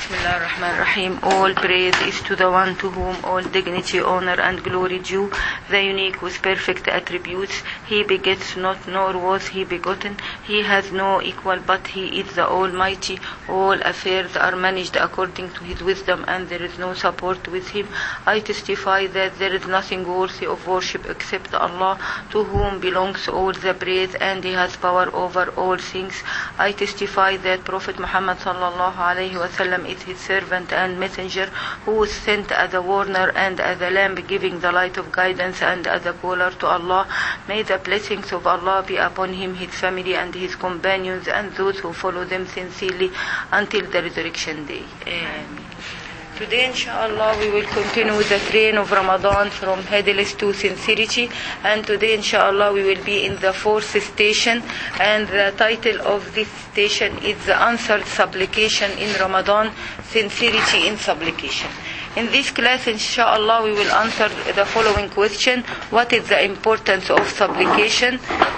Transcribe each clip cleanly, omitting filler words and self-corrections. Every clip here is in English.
Bismillah ar-Rahman ar-Rahim. All praise is to the one to whom all dignity, honor and glory due, the unique with perfect attributes. He begets not, nor was he begotten. He has no equal, but he is the Almighty. All affairs are managed according to his wisdom, and there is no support with him. I testify that there is nothing worthy of worship except Allah, to whom belongs all the praise, and he has power over all things. I testify that Prophet Muhammad sallallahu alaihi wasallam is his servant and messenger, who was sent as a warner and as a lamp, giving the light of guidance, and as a caller to Allah. May the blessings of Allah be upon him, his family and his companions, and those who follow them sincerely until the resurrection day. Amen. Today, inshallah, we will continue the train of Ramadan from heedlessness to sincerity. And today, inshallah, we will be in the fourth station. And the title of this station is the answered supplication in Ramadan, sincerity in supplication. In this class, inshallah, we will answer the following question. What is the importance of supplication?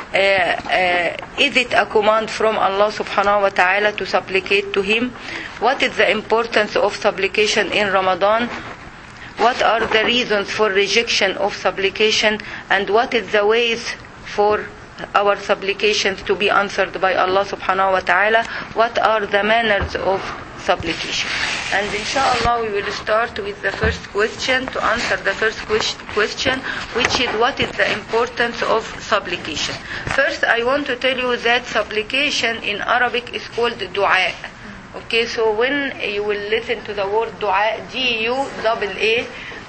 Is it a command from Allah subhanahu wa ta'ala to supplicate to Him? What is the importance of supplication in Ramadan? What are the reasons for rejection of supplication? And what is the ways for our supplications to be answered by Allah subhanahu wa ta'ala? What are the manners of supplication? And inshallah we will start with the first question, to answer the first question, which is what is the importance of supplication. First, I want to tell you that supplication in Arabic is called dua. Okay, so when you will listen to the word dua, D-U-A-A,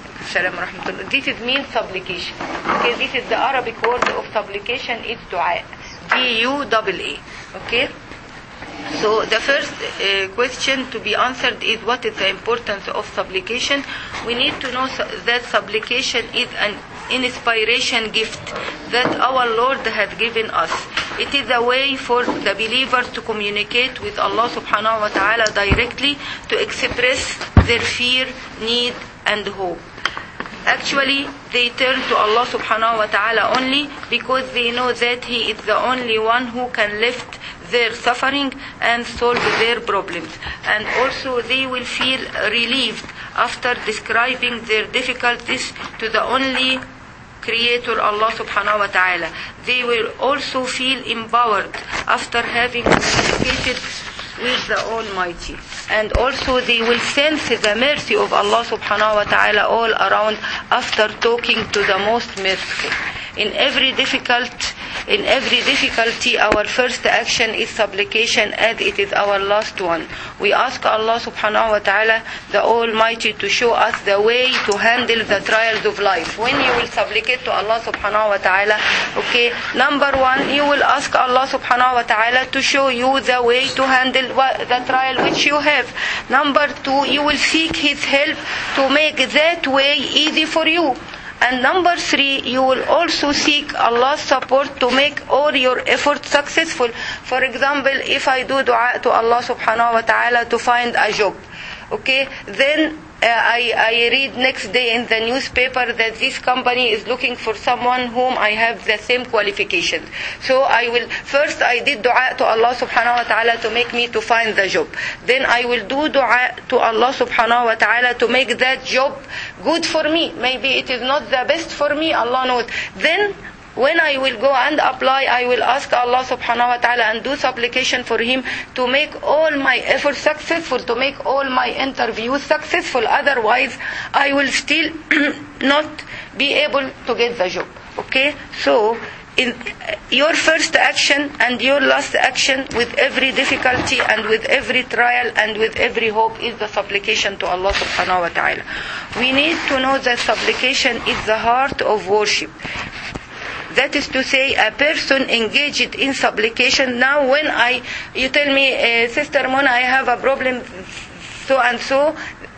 this is means supplication. Okay, this is the Arabic word of supplication, is dua, D-U-A-A. Okay. So the first question to be answered is what is the importance of supplication. We need to know that supplication is an inspiration gift that our Lord has given us. It is a way for the believer to communicate with Allah subhanahu wa ta'ala directly, to express their fear, need and hope. Actually, they turn to Allah subhanahu wa ta'ala only because they know that He is the only one who can lift their suffering and solve their problems. And also they will feel relieved after describing their difficulties to the only Creator, Allah subhanahu wa ta'ala. They will also feel empowered after having communicated with the Almighty. And also they will sense the mercy of Allah subhanahu wa ta'ala all around after talking to the most merciful. In every difficulty, our first action is supplication, as it is our last one. We ask Allah subhanahu wa ta'ala, the Almighty, to show us the way to handle the trials of life. When you will supplicate to Allah subhanahu wa ta'ala, okay, number one, you will ask Allah subhanahu wa ta'ala to show you the way to handle the trial which you have. Number two, you will seek His help to make that way easy for you. And number three, you will also seek Allah's support to make all your efforts successful. For example, if I do dua to Allah subhanahu wa ta'ala to find a job, okay, then I read next day in the newspaper that this company is looking for someone whom I have the same qualifications. So I did dua to Allah subhanahu wa ta'ala to make me to find the job. Then I will do dua to Allah subhanahu wa ta'ala to make that job good for me. Maybe it is not the best for me, Allah knows. Then when I will go and apply, I will ask Allah subhanahu wa ta'ala and do supplication for Him to make all my efforts successful, to make all my interviews successful. Otherwise, I will still not be able to get the job. Okay? So, in your first action and your last action with every difficulty and with every trial and with every hope is the supplication to Allah subhanahu wa ta'ala. We need to know that supplication is the heart of worship. That is to say, a person engaged in supplication. Now when you tell me, Sister Mona, I have a problem so and so,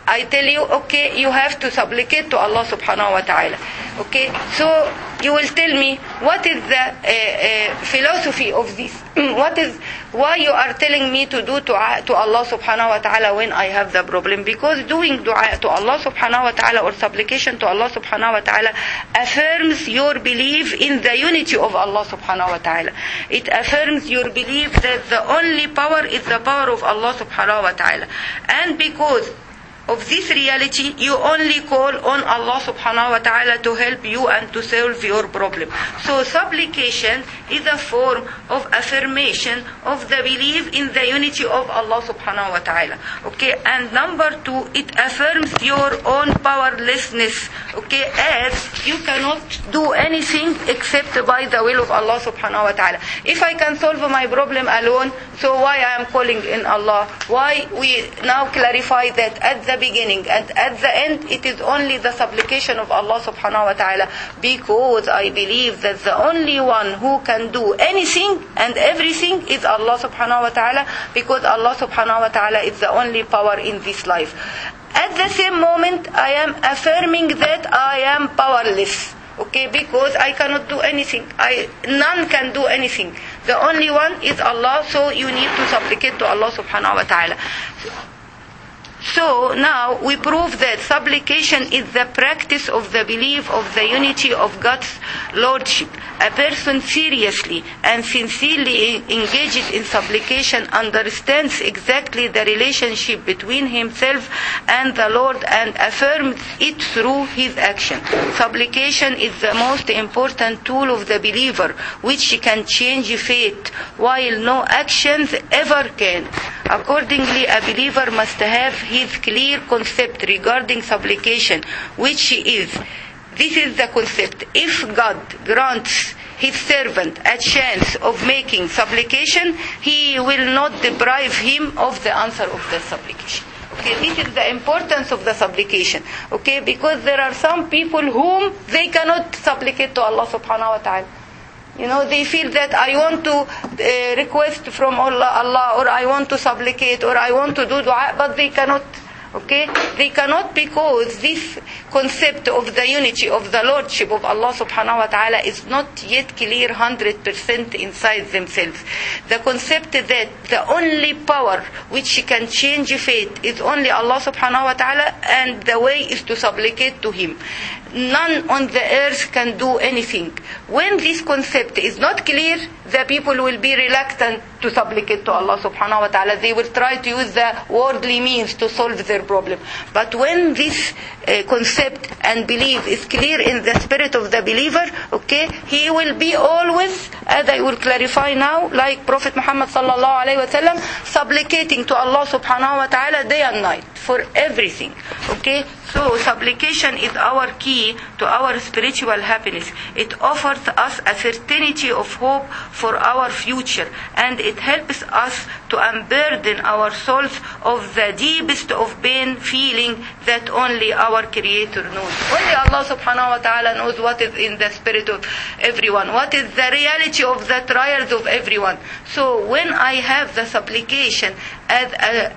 I tell you, okay, you have to supplicate to Allah subhanahu wa ta'ala. Okay, so you will tell me what is the philosophy of this. Why you are telling me to do dua to Allah subhanahu wa ta'ala when I have the problem? Because doing dua to Allah subhanahu wa ta'ala or supplication to Allah subhanahu wa ta'ala affirms your belief in the unity of Allah subhanahu wa ta'ala. It affirms your belief that the only power is the power of Allah subhanahu wa ta'ala. And because of this reality, you only call on Allah subhanahu wa ta'ala to help you and to solve your problem. So supplication is a form of affirmation of the belief in the unity of Allah subhanahu wa ta'ala. Okay, and number two, it affirms your own powerlessness. Okay, as you cannot do anything except by the will of Allah subhanahu wa ta'ala. If I can solve my problem alone, so why I am calling in Allah? Why we now clarify that at the beginning and at the end it is only the supplication of Allah subhanahu wa ta'ala, because I believe that the only one who can do anything and everything is Allah subhanahu wa ta'ala, because Allah subhanahu wa ta'ala is the only power in this life. At the same moment, I am affirming that I am powerless. Okay, because I cannot do anything. None can do anything. The only one is Allah, so you need to supplicate to Allah subhanahu wa ta'ala. So now we prove that supplication is the practice of the belief of the unity of God's Lordship. A person seriously and sincerely engaged in supplication understands exactly the relationship between himself and the Lord and affirms it through his action. Supplication is the most important tool of the believer, which can change fate, while no actions ever can. Accordingly, a believer must have his clear concept regarding supplication, which is, this is the concept: if God grants his servant a chance of making supplication, he will not deprive him of the answer of the supplication. Okay, this is the importance of the supplication. Okay, because there are some people whom they cannot supplicate to Allah subhanahu wa ta'ala. You know, they feel that I want to request from Allah, or I want to supplicate, or I want to do dua, but they cannot. Okay, they cannot, because this concept of the unity of the Lordship of Allah subhanahu wa ta'ala is not yet clear 100% inside themselves. The concept that the only power which can change fate is only Allah subhanahu wa ta'ala, and the way is to supplicate to Him. None on the earth can do anything. When this concept is not clear, the people will be reluctant to supplicate to Allah subhanahu wa ta'ala. They will try to use the worldly means to solve their problem. But when this concept and belief is clear in the spirit of the believer, okay, he will be always, as I will clarify now, like Prophet Muhammad sallallahu alaihi wasallam, supplicating to Allah subhanahu wa ta'ala day and night for everything. Okay, so supplication is our key to our spiritual happiness. It offers us a certainty of hope for our future, and it helps us to unburden our souls of the deepest of pain feeling that only our Creator knows. Only Allah subhanahu wa ta'ala knows what is in the spirit of everyone, what is the reality of the trials of everyone. So when I have the supplication as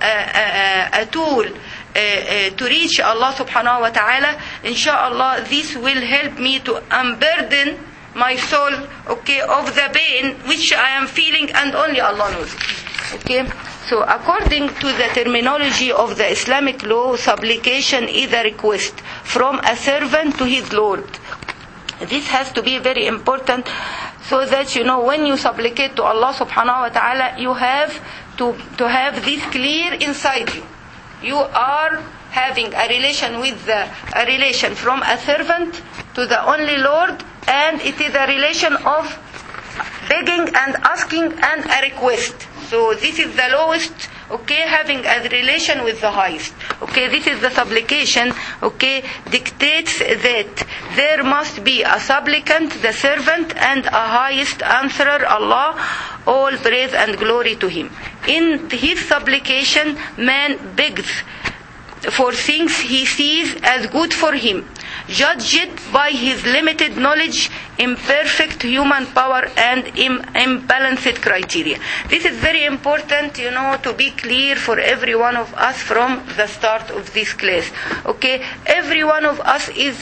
a tool to reach Allah subhanahu wa ta'ala, inshallah this will help me to unburden my soul, okay, of the pain which I am feeling, and only Allah knows. Okay, so according to the terminology of the Islamic law, supplication is a request from a servant to his Lord. This has to be very important, so that you know when you supplicate to Allah subhanahu wa ta'ala, you have to have this clear inside you. You are having a relation from a servant to the only Lord, and it is a relation of begging and asking and a request. So this is the lowest, okay, having a relation with the highest. Okay, this is the supplication, okay, dictates that there must be a supplicant, the servant, and a highest answerer, Allah, all praise and glory to Him. In his supplication, man begs for things he sees as good for him, judged by his limited knowledge, imperfect human power, and imbalanced criteria. This is very important, to be clear for every one of us from the start of this class. Okay, every one of us is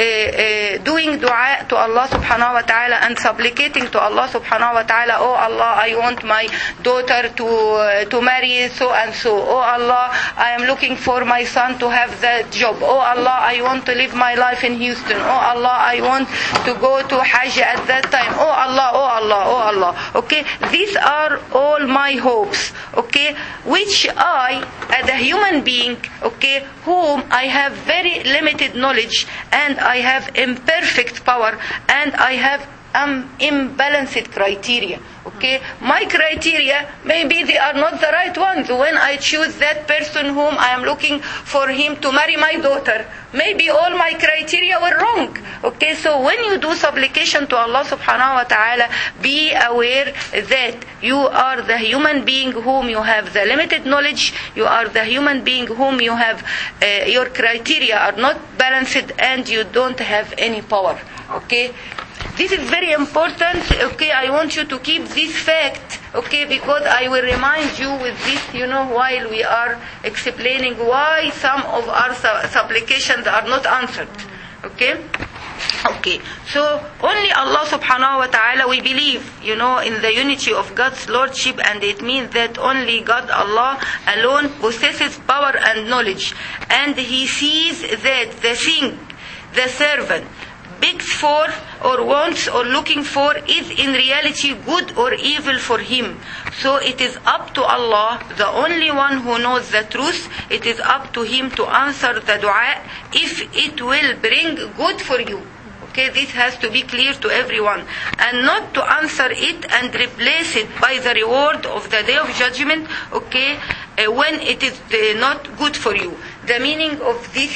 doing dua to Allah subhanahu wa ta'ala and supplicating to Allah subhanahu wa ta'ala. Oh Allah, I want my daughter to marry so and so. Oh Allah, I am looking for my son to have that job. Oh Allah, I want to live my life in Houston. Oh Allah, I want to go to Hajj at that time. Oh Allah, oh Allah, oh Allah. Okay, these are all my hopes. Okay, which I, as a human being, okay, whom I have very limited knowledge, and I have imperfect power, and I have imbalanced criteria. Okay, my criteria, maybe they are not the right ones. When I choose that person whom I am looking for him to marry my daughter, maybe all my criteria were wrong. Okay, so when you do supplication to Allah subhanahu wa ta'ala, be aware that you are the human being whom you have the limited knowledge. You are the human being whom you have your criteria are not balanced, and you don't have any power. Okay, this is very important. Okay, I want you to keep this fact. Okay, because I will remind you with this, while we are explaining why some of our supplications are not answered. Okay? Okay, so only Allah subhanahu wa ta'ala we believe, in the unity of God's lordship, and it means that only God, Allah alone, possesses power and knowledge, and He sees that the thing the servant begs for or wants or looking for is in reality good or evil for him. So it is up to Allah, the only one who knows the truth. It is up to Him to answer the dua if it will bring good for you. Okay, this has to be clear to everyone, and not to answer it and replace it by the reward of the day of judgment. Okay, when it is not good for you. The meaning of this,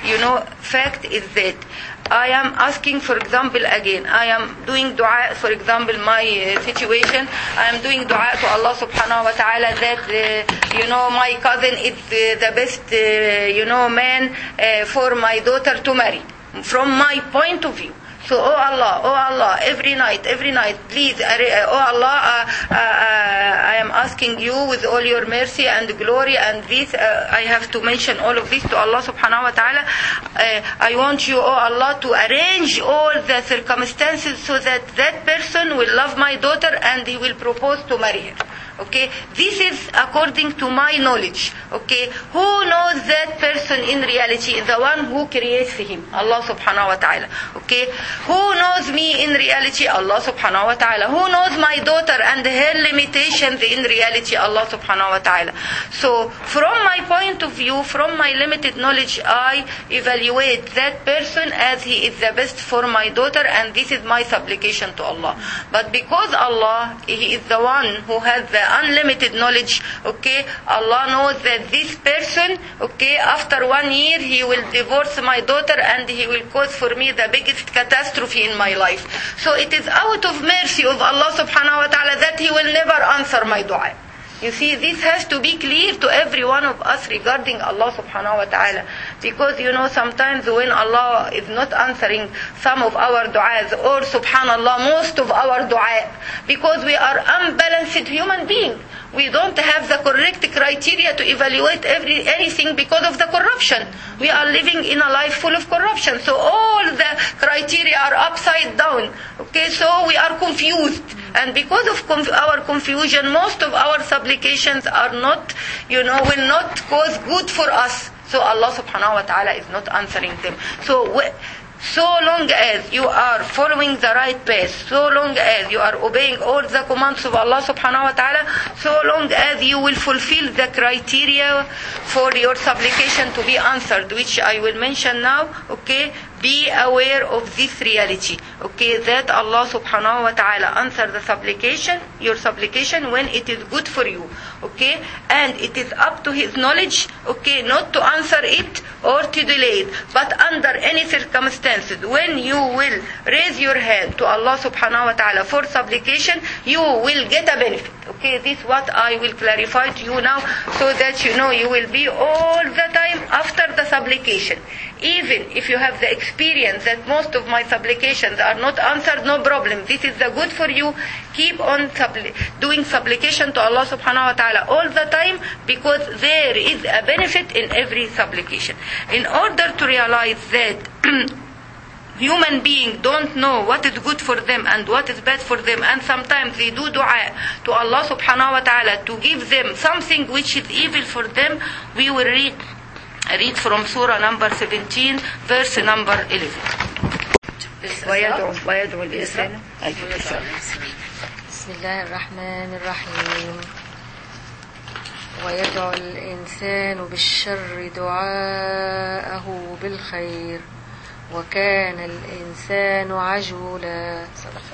fact is that I am asking, for example, again, I am doing dua, for example, my situation, I am doing dua to Allah subhanahu wa ta'ala that, my cousin is the best, man for my daughter to marry, from my point of view. So, oh Allah, every night, please, oh Allah, I am asking you with all your mercy and glory, and this, I have to mention all of this to Allah subhanahu wa ta'ala. I want you, oh Allah, to arrange all the circumstances so that that person will love my daughter and he will propose to marry her. Okay, this is according to my knowledge. Okay, who knows that person in reality? The one who creates him, Allah subhanahu wa ta'ala. Okay, who knows me in reality? Allah subhanahu wa ta'ala. Who knows my daughter and her limitations in reality? Allah subhanahu wa ta'ala. So from my point of view, from my limited knowledge, I evaluate that person as he is the best for my daughter, and this is my supplication to Allah. But because Allah, He is the one who has the unlimited knowledge, okay, Allah knows that this person, okay, after 1 year he will divorce my daughter and he will cause for me the biggest catastrophe in my life. So it is out of mercy of Allah subhanahu wa ta'ala that He will never answer my dua. You see, this has to be clear to every one of us regarding Allah subhanahu wa ta'ala. Because, sometimes when Allah is not answering some of our du'as, or subhanallah, most of our du'a, because we are unbalanced human beings. We don't have the correct criteria to evaluate anything because of the corruption. We are living in a life full of corruption. So all the criteria are upside down. Okay, so we are confused. And because of our confusion, most of our supplications are not, will not cause good for us. So Allah subhanahu wa ta'ala is not answering them. So long as you are following the right path, so long as you are obeying all the commands of Allah subhanahu wa ta'ala, so long as you will fulfill the criteria for your supplication to be answered, which I will mention now, okay, be aware of this reality, okay, that Allah subhanahu wa ta'ala answer the supplication, your supplication, when it is good for you, okay, and it is up to His knowledge, okay, not to answer it or to delay it, but under any circumstances, when you will raise your hand to Allah subhanahu wa ta'ala for supplication, you will get a benefit. Okay, this is what I will clarify to you now, so that you will be all the time after the supplication, even if you have the experience that most of my supplications are not answered, no problem. This is the good for you. Keep on doing supplication to Allah subhanahu wa ta'ala all the time, because there is a benefit in every supplication. In order to realize that human beings don't know what is good for them and what is bad for them, and sometimes they do dua to Allah subhanahu wa ta'ala to give them something which is evil for them, we will read from surah number 17 verse number 11. ويدعو الإنسان. بسم الله الرحمن الرحيم. ويدعو الإنسان بالشر دعاءه بالخير وكان الإنسان عجولا.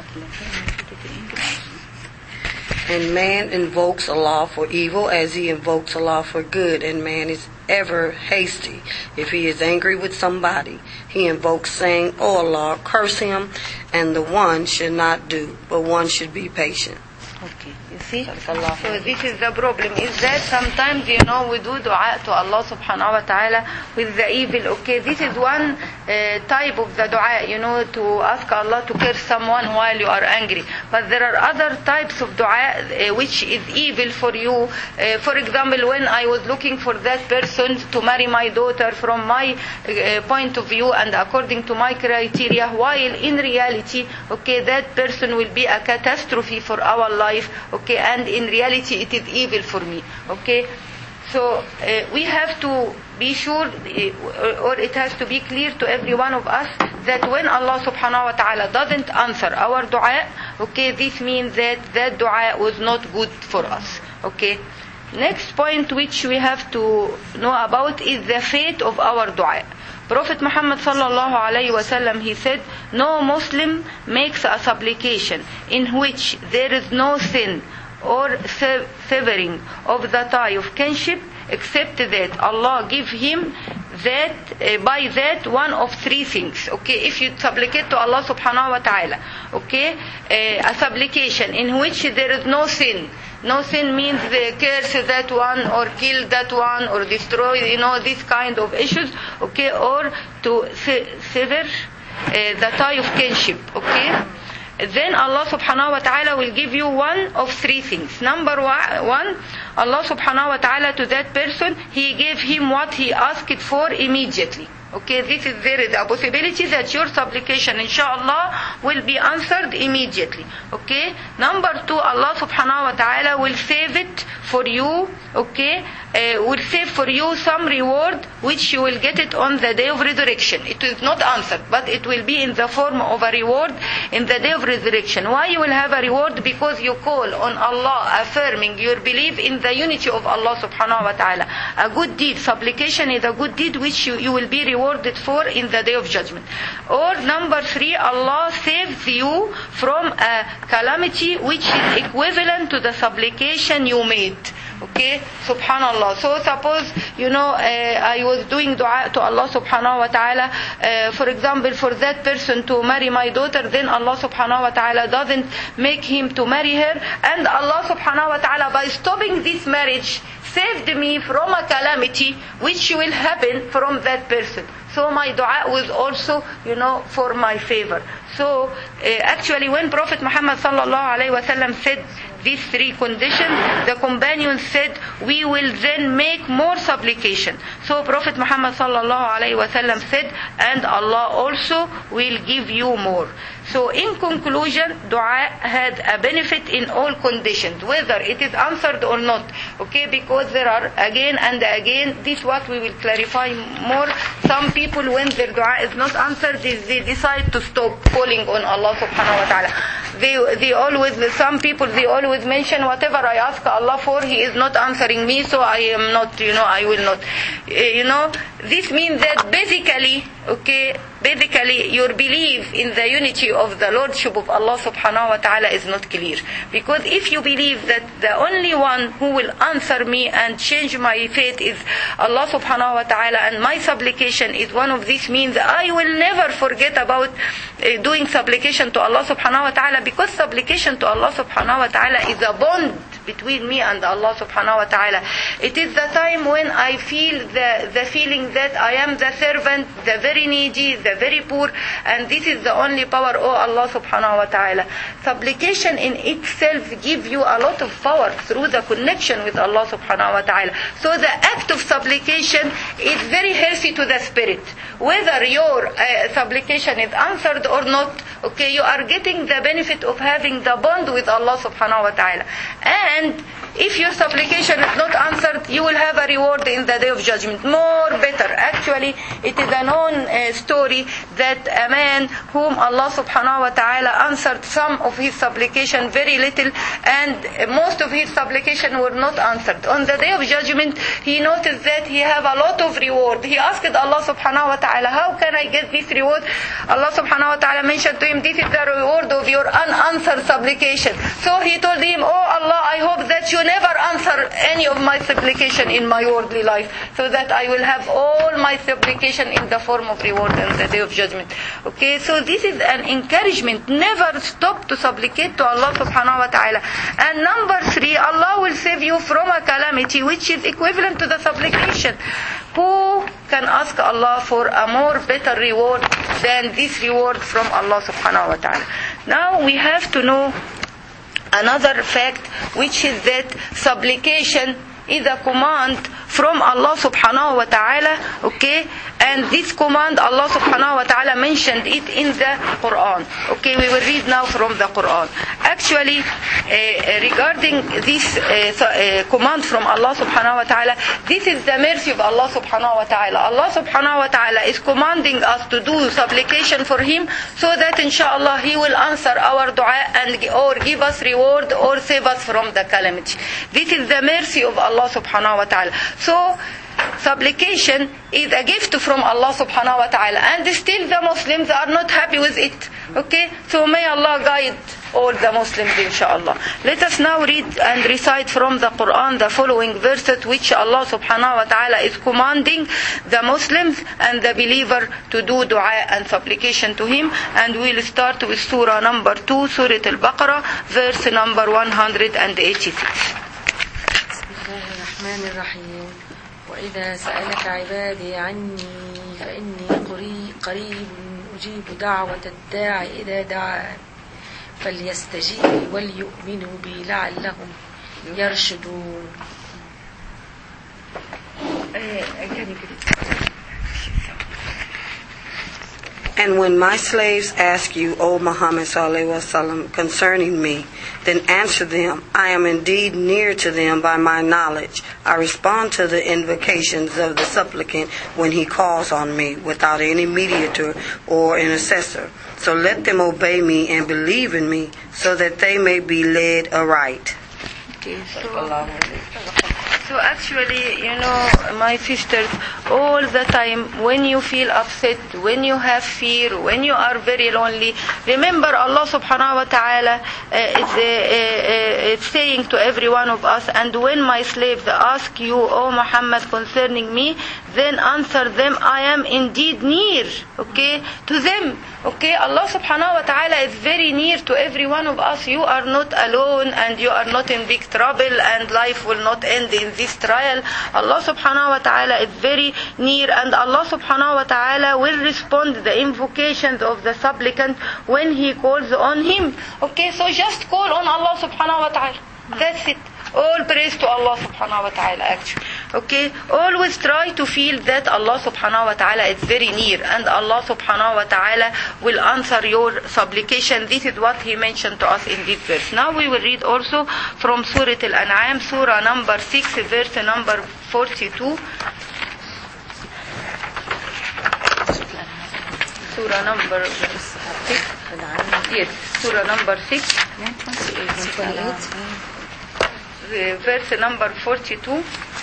And man invokes Allah for evil as he invokes Allah for good, and man is ever hasty. If he is angry with somebody, he invokes saying, "Oh Allah, curse him," and the one should not do, but one should be patient. Okay, you see? So this is the problem, is that sometimes, we do dua to Allah subhanahu wa ta'ala with the evil. Okay, this is one type of the dua, to ask Allah to curse someone while you are angry. But there are other types of dua which is evil for you. For example, when I was looking for that person to marry my daughter from my point of view and according to my criteria, while in reality, okay, that person will be a catastrophe for our life, okay, and in reality it is evil for me, okay. So we have to be sure, or it has to be clear to every one of us, that when Allah subhanahu wa ta'ala doesn't answer our dua, okay, this means that that dua was not good for us, okay. Next point which we have to know about is the fate of our dua. Prophet Muhammad sallallahu alayhi wa sallam, he said, no Muslim makes a supplication in which there is no sin or severing of the tie of kinship, except that Allah give him that by that one of three things. Okay, if you supplicate to Allah subhanahu wa ta'ala, okay, a supplication in which there is no sin. No sin means curse that one, or kill that one, or destroy, this kind of issues, okay, or to sever the tie of kinship, okay. Then Allah subhanahu wa ta'ala will give you one of three things. Number one, Allah subhanahu wa ta'ala to that person, He gave him what he asked for immediately. Okay, there is a possibility that your supplication, inshallah, will be answered immediately. Okay. Number two, Allah subhanahu wa ta'ala will save it for you. Okay, will save for you some reward which you will get it on the day of resurrection. It is not answered, but it will be in the form of a reward in the day of resurrection. Why you will have a reward? Because you call on Allah, affirming your belief in the unity of Allah subhanahu wa ta'ala. A good deed, supplication is a good deed which you will be rewarded for in the day of judgment. Or number three, Allah saves you from a calamity which is equivalent to the supplication you made. Okay, subhanallah. So suppose, I was doing dua to Allah subhanahu wa ta'ala, for example, for that person to marry my daughter, then Allah subhanahu wa ta'ala doesn't make him to marry her, and Allah subhanahu wa ta'ala, by stopping this marriage, saved me from a calamity which will happen from that person. So my dua was also, for my favor. So actually, when Prophet Muhammad sallallahu alaihi wasallam said these three conditions, the companions said, we will then make more supplication. So Prophet Muhammad sallallahu alaihi wasallam said, and Allah also will give you more. So in conclusion, dua had a benefit in all conditions, whether it is answered or not. Okay, because there are again and again, this what we will clarify more. Some people, when their dua is not answered, they decide to stop calling on Allah subhanahu wa ta'ala. Some people always mention, whatever I ask Allah for, He is not answering me, so I am not, I will not. This means that basically your belief in the unity of the Lordship of Allah subhanahu wa ta'ala is not clear. Because if you believe that the only one who will answer me and change my fate is Allah subhanahu wa ta'ala, and my supplication is one of these means, I will never forget about doing supplication to Allah subhanahu wa ta'ala, because supplication to Allah subhanahu wa ta'ala is a bond between me and Allah subhanahu wa ta'ala. It is the time when I feel the feeling that I am the servant, the very needy, the very poor, and this is the only power, oh Allah subhanahu wa ta'ala. Supplication in itself gives you a lot of power through the connection with Allah subhanahu wa ta'ala. So the act of supplication is very healthy to the spirit. Whether your supplication is answered or not, okay, you are getting the benefit of having the bond with Allah subhanahu wa ta'ala. And if your supplication is not answered, you will have a reward in the day of judgment. More better. Actually, it is a known story that a man whom Allah subhanahu wa ta'ala answered some of his supplication, very little, and most of his supplication were not answered. On the day of judgment, he noticed that he have a lot of reward. He asked Allah subhanahu wa ta'ala, how can I get this reward? Allah subhanahu wa ta'ala mentioned to him, this is the reward of your unanswered supplication. So he told him, oh Allah, I hope that you never answer any of my supplication in my worldly life, so that I will have all my supplication in the form of reward on the day of judgment. Okay, so this is an encouragement. Never stop to supplicate to Allah subhanahu wa ta'ala. And number 3, Allah will save you from a calamity which is equivalent to the supplication. Who can ask Allah for a more better reward than this reward from Allah subhanahu wa ta'ala? Now we have to know another fact, which is that supplication is a command from Allah subhanahu wa ta'ala, okay? And this command, Allah subhanahu wa ta'ala mentioned it in the Quran. Okay, we will read now from the Quran. Actually, regarding this command from Allah subhanahu wa ta'ala, this is the mercy of Allah subhanahu wa ta'ala. Allah subhanahu wa ta'ala is commanding us to do supplication for Him, so that inshallah He will answer our dua and or give us reward or save us from the calamity. This is the mercy of Allah subhanahu wa ta'ala. So, supplication is a gift from Allah subhanahu wa ta'ala, and still the Muslims are not happy with it. Okay, so may Allah guide all the Muslims inshallah. Let us now read and recite from the Quran the following verses, which Allah subhanahu wa ta'ala is commanding the Muslims and the believer to do dua and supplication to Him. And we'll start with surah number 2, Surah Al-Baqarah, verse number 186. الرحمن الرحيم وإذا سألك عبادي عني فإني قريب أجيب دعوة الداع إذا دعان فليستجيبوا وليؤمنوا بي لعلهم يرشدون. And when my slaves ask you, O Muhammad sallallahu alaihi wasallam, concerning me, then answer them, I am indeed near to them by my knowledge. I respond to the invocations of the supplicant when he calls on me without any mediator or intercessor. So let them obey me and believe in me, so that they may be led aright. Okay, so actually, my sisters, all the time when you feel upset, when you have fear, when you are very lonely, remember Allah subhanahu wa ta'ala is saying to every one of us, and when my slaves ask you, O Muhammad, concerning me, then answer them, I am indeed near, okay, to them. Okay, Allah subhanahu wa ta'ala is very near to every one of us. You are not alone, and you are not in big trouble, and life will not end in this trial. Allah subhanahu wa ta'ala is very near, and Allah subhanahu wa ta'ala will respond to the invocations of the supplicant when he calls on Him. Okay, so just call on Allah subhanahu wa ta'ala. That's it. All praise to Allah subhanahu wa ta'ala actually. Okay, always try to feel that Allah subhanahu wa ta'ala is very near, and Allah subhanahu wa ta'ala will answer your supplication. This is what He mentioned to us in this verse. Now we will read also from Surah Al-An'am, Surah number 6, verse number 42. Surah number 6. Yes, Surah number 6. 28. Verse number 42.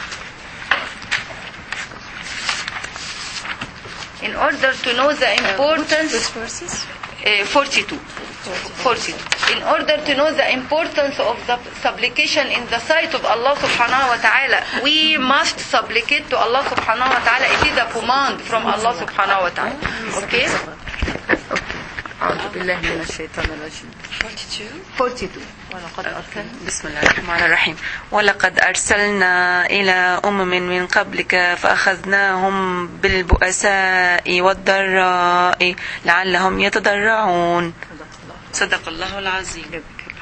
In order to know the importance, Which verses? 42. In order to know the importance of the supplication in the sight of Allah subhanahu wa ta'ala, we must supplicate to Allah subhanahu wa ta'ala. It is a command from Allah subhanahu wa ta'ala. Okay? أعوذ بالله من الشيطان الرجيم. 42. ولقد أرسلنا. بسم الله الرحمن الرحيم. ولقد أرسلنا إلى أمم من قبلك فأخذناهم بالبؤساء والضراء لعلهم يتضرعون. صدق الله العظيم.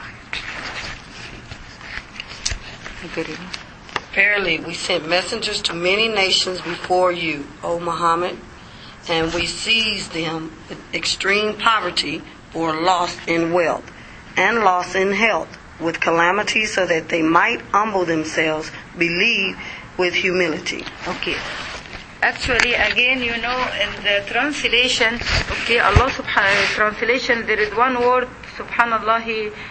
Verily, we sent messengers to many nations before you, O Muhammad, and we seized them with extreme poverty or loss in wealth and loss in health with calamity so that they might humble themselves, believe with humility. Okay. Actually, again, you know, in the translation, okay, Allah subhanahu translation, there is one word, subhanallah,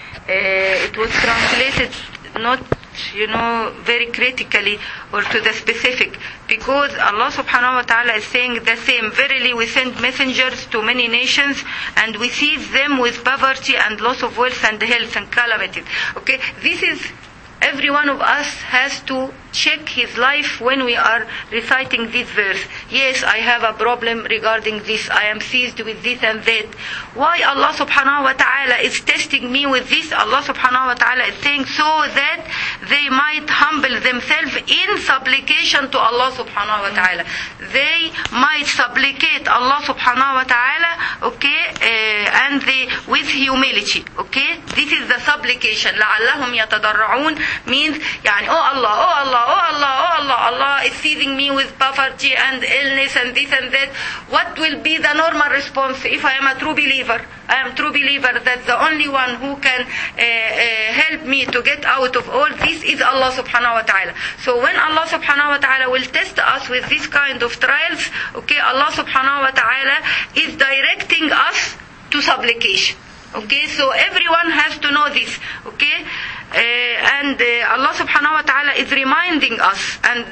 it was translated not, you know, very critically or to the specific, because Allah subhanahu wa ta'ala is saying the same. Verily we send messengers to many nations and we seize them with poverty and loss of wealth and health and calamities. Okay, this is, every one of us has to check his life when we are reciting this verse. Yes, I have a problem regarding this. I am seized with this and that. Why Allah subhanahu wa ta'ala is testing me with this? Allah subhanahu wa ta'ala is saying so that they might humble themselves in supplication to Allah subhanahu wa ta'ala. They might supplicate Allah subhanahu wa ta'ala, okay, and they, with humility, okay? This is the supplication. لَعَلَّهُمْ يَتَضَرَّعُونَ means, يعني, oh Allah, oh Allah, oh Allah, oh Allah, Allah is seizing me with poverty and illness and this and that. What will be the normal response if I am a true believer? I am a true believer that the only one who can help me to get out of all this is Allah subhanahu wa ta'ala. So when Allah subhanahu wa ta'ala will test us with this kind of trials, okay, Allah subhanahu wa ta'ala is directing us to supplication. Okay, so everyone has to know this, okay? And Allah subhanahu wa ta'ala is reminding us, and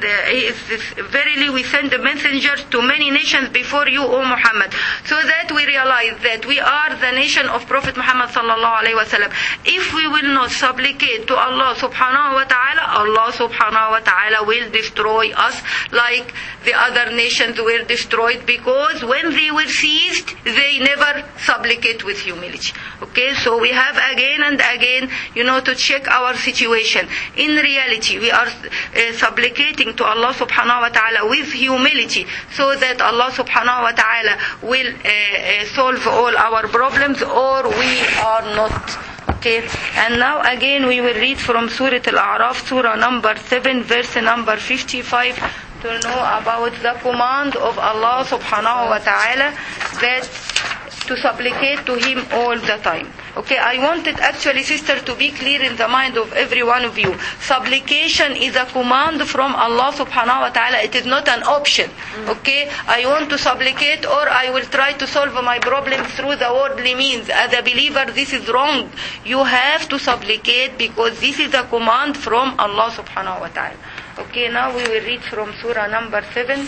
verily we send the messengers to many nations before you, O Muhammad, so that we realize that we are the nation of Prophet Muhammad sallallahu alaihi wasallam. If we will not supplicate to Allah subhanahu wa ta'ala, Allah subhanahu wa ta'ala will destroy us like the other nations were destroyed, because when they were seized, they never supplicate with humility. Okay, so we have again and again, you know, to check our situation. In reality, we are supplicating to Allah subhanahu wa ta'ala with humility, so that Allah subhanahu wa ta'ala will solve all our problems, or we are not. Okay, and now again we will read from Surah Al-A'raf, Surah number 7, verse number 55, to know about the command of Allah subhanahu wa ta'ala that to supplicate to Him all the time. Okay, I wanted actually, sister, to be clear in the mind of every one of you. Supplication is a command from Allah subhanahu wa ta'ala. It is not an option. Okay, I want to supplicate, or I will try to solve my problem through the worldly means. As a believer, this is wrong. You have to supplicate because this is a command from Allah subhanahu wa ta'ala. Okay, now we will read from Surah number 7,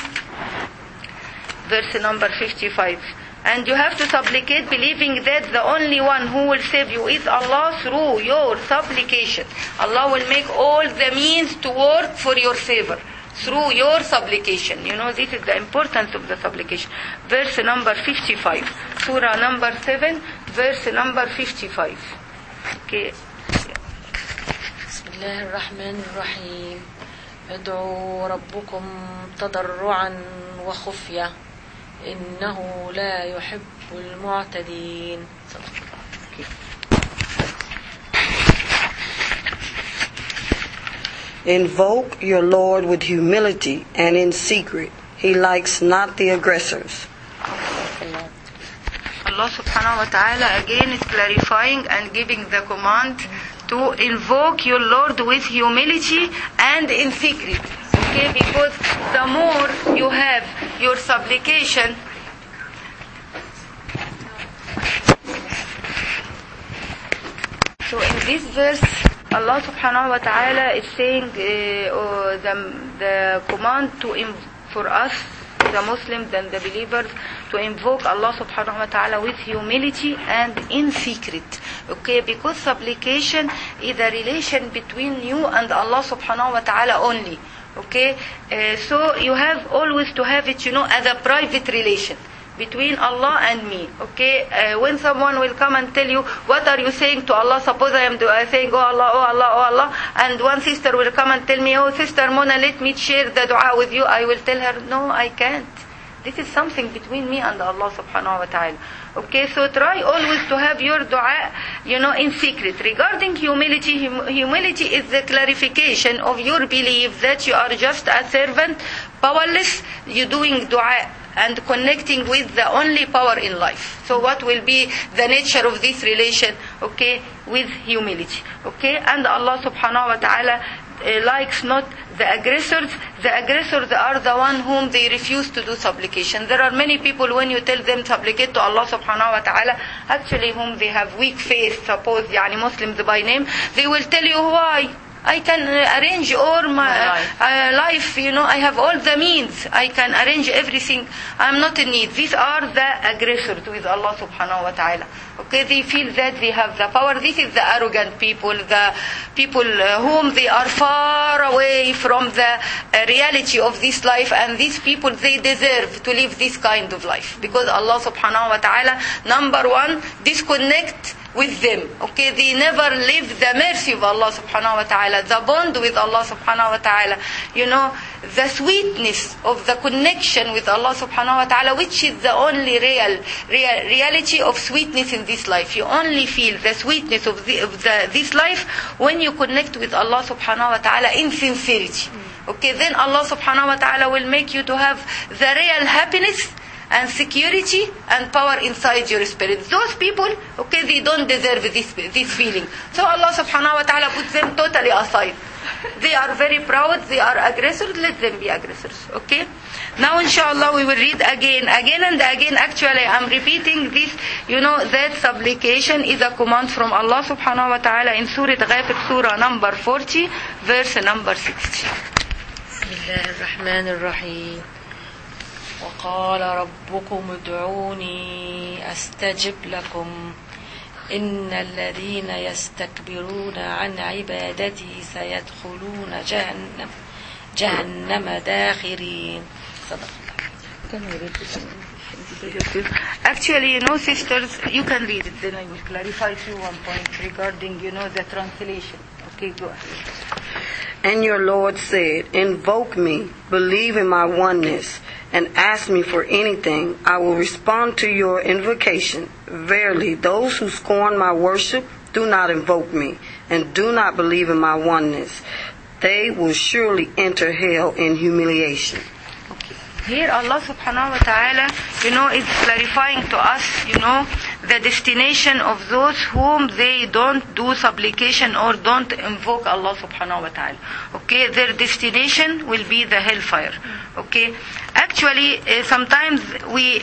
verse number 55. And you have to supplicate believing that the only one who will save you is Allah through your supplication. Allah will make all the means to work for your favor through your supplication. You know, this is the importance of the supplication. Verse number 55. Surah number 7, verse number 55. Okay. بسم الله الرحمن الرحيم. ادعوا ربكم تضرعا وخفية إنه لا يحب المعتدين. Invoke your Lord with humility and in secret. He likes not the aggressors. Allah subhanahu wa ta'ala again is clarifying and giving the command to invoke your Lord with humility and in secret. Okay, because the more you have your supplication, so in this verse Allah subhanahu wa ta'ala is saying the command for us, the Muslims and the believers, to invoke Allah subhanahu wa ta'ala with humility and in secret. Okay, because supplication is a relation between you and Allah subhanahu wa ta'ala only. Okay, so you have always to have it, you know, as a private relation. between Allah and me. Okay, when someone will come and tell you, what are you saying to Allah? Suppose I am saying, oh Allah, oh Allah, oh Allah, and one sister will come and tell me, oh Sister Mona, let me share the dua with you. I will tell her, no, I can't. This is something between me and Allah subhanahu wa ta'ala. Okay, so try always to have your dua, in secret. Regarding humility, humility is the clarification of your belief that you are just a servant, powerless, you doing dua and connecting with the only power in life. So what will be the nature of this relation, okay, with humility? Okay, and Allah subhanahu wa ta'ala likes not the aggressors. The aggressors are the one whom they refuse to do supplication. There are many people, when you tell them supplicate to Allah subhanahu wa ta'ala, actually whom they have weak faith, suppose Muslims by name, they will tell you, why? I can arrange all my life, I have all the means. I can arrange everything. I'm not in need. These are the aggressors with Allah subhanahu wa ta'ala. Okay, they feel that they have the power. This is the arrogant people, the people whom they are far away from the reality of this life, and these people, they deserve to live this kind of life. Because Allah subhanahu wa ta'ala, number one, disconnect with them. Okay, they never live the mercy of Allah subhanahu wa ta'ala, the bond with Allah subhanahu wa ta'ala, the sweetness of the connection with Allah subhanahu wa ta'ala, which is the only reality of sweetness in this life. You only feel the sweetness of this life when you connect with Allah subhanahu wa ta'ala in sincerity. Okay, then Allah subhanahu wa ta'ala will make you to have the real happiness and security and power inside your spirit. Those people, okay, they don't deserve this feeling. So Allah subhanahu wa ta'ala puts them totally aside. They are very proud, they are aggressors, let them be aggressors. Okay? Now inshallah we will read again and again. Actually I'm repeating this, that supplication is a command from Allah subhanahu wa ta'ala in Surah Ghafir, Surah number 40, verse number 60. Bismillah ar-Rahman ar-Rahim. وقال ربكم ادعوني أستجب لكم إن الذين يستكبرون عن عبادتي سيدخلون جهنم داخرين. Actually, sisters, you can read it, then I will clarify to you one point regarding, the translation. Okay, go ahead. And your Lord said, invoke me, believe in my oneness, and ask me for anything. I will respond to your invocation. Verily, those who scorn my worship do not invoke me, and do not believe in my oneness. They will surely enter hell in humiliation. Here Allah subhanahu wa ta'ala, is clarifying to us, the destination of those whom they don't do supplication or don't invoke Allah subhanahu wa ta'ala. Okay, their destination will be the hellfire. Okay, actually, sometimes we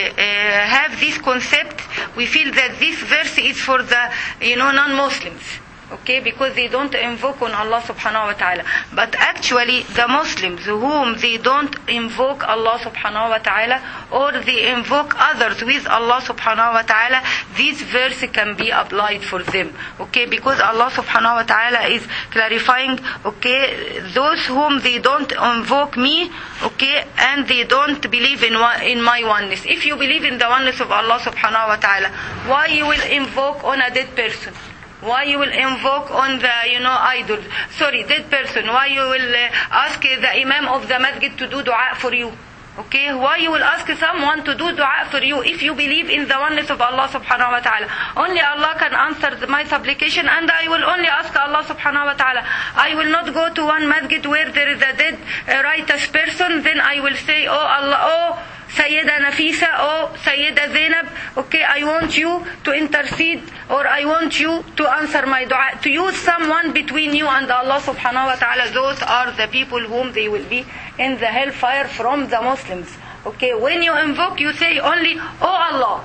have this concept, we feel that this verse is for the, non-Muslims. Okay, because they don't invoke on Allah subhanahu wa ta'ala. But actually, the Muslims whom they don't invoke Allah subhanahu wa ta'ala, or they invoke others with Allah subhanahu wa ta'ala, this verse can be applied for them. Okay, because Allah subhanahu wa ta'ala is clarifying, okay, those whom they don't invoke me, okay, and they don't believe in my oneness. If you believe in the oneness of Allah subhanahu wa ta'ala, why you will invoke on a dead person? Why you will invoke on the, idol? Sorry, dead person. Why you will ask the imam of the masjid to do dua for you? Okay, why you will ask someone to do dua for you if you believe in the oneness of Allah subhanahu wa ta'ala? Only Allah can answer my supplication, and I will only ask Allah subhanahu wa ta'ala. I will not go to one masjid where there is a dead righteous person, then I will say, oh Allah, oh Sayyida Nafisa, oh Sayyida Zainab, okay, I want you to intercede, or I want you to answer my dua, to use someone between you and Allah subhanahu wa ta'ala. Those are the people whom they will be in the hellfire from the Muslims. Okay, when you invoke, you say only, oh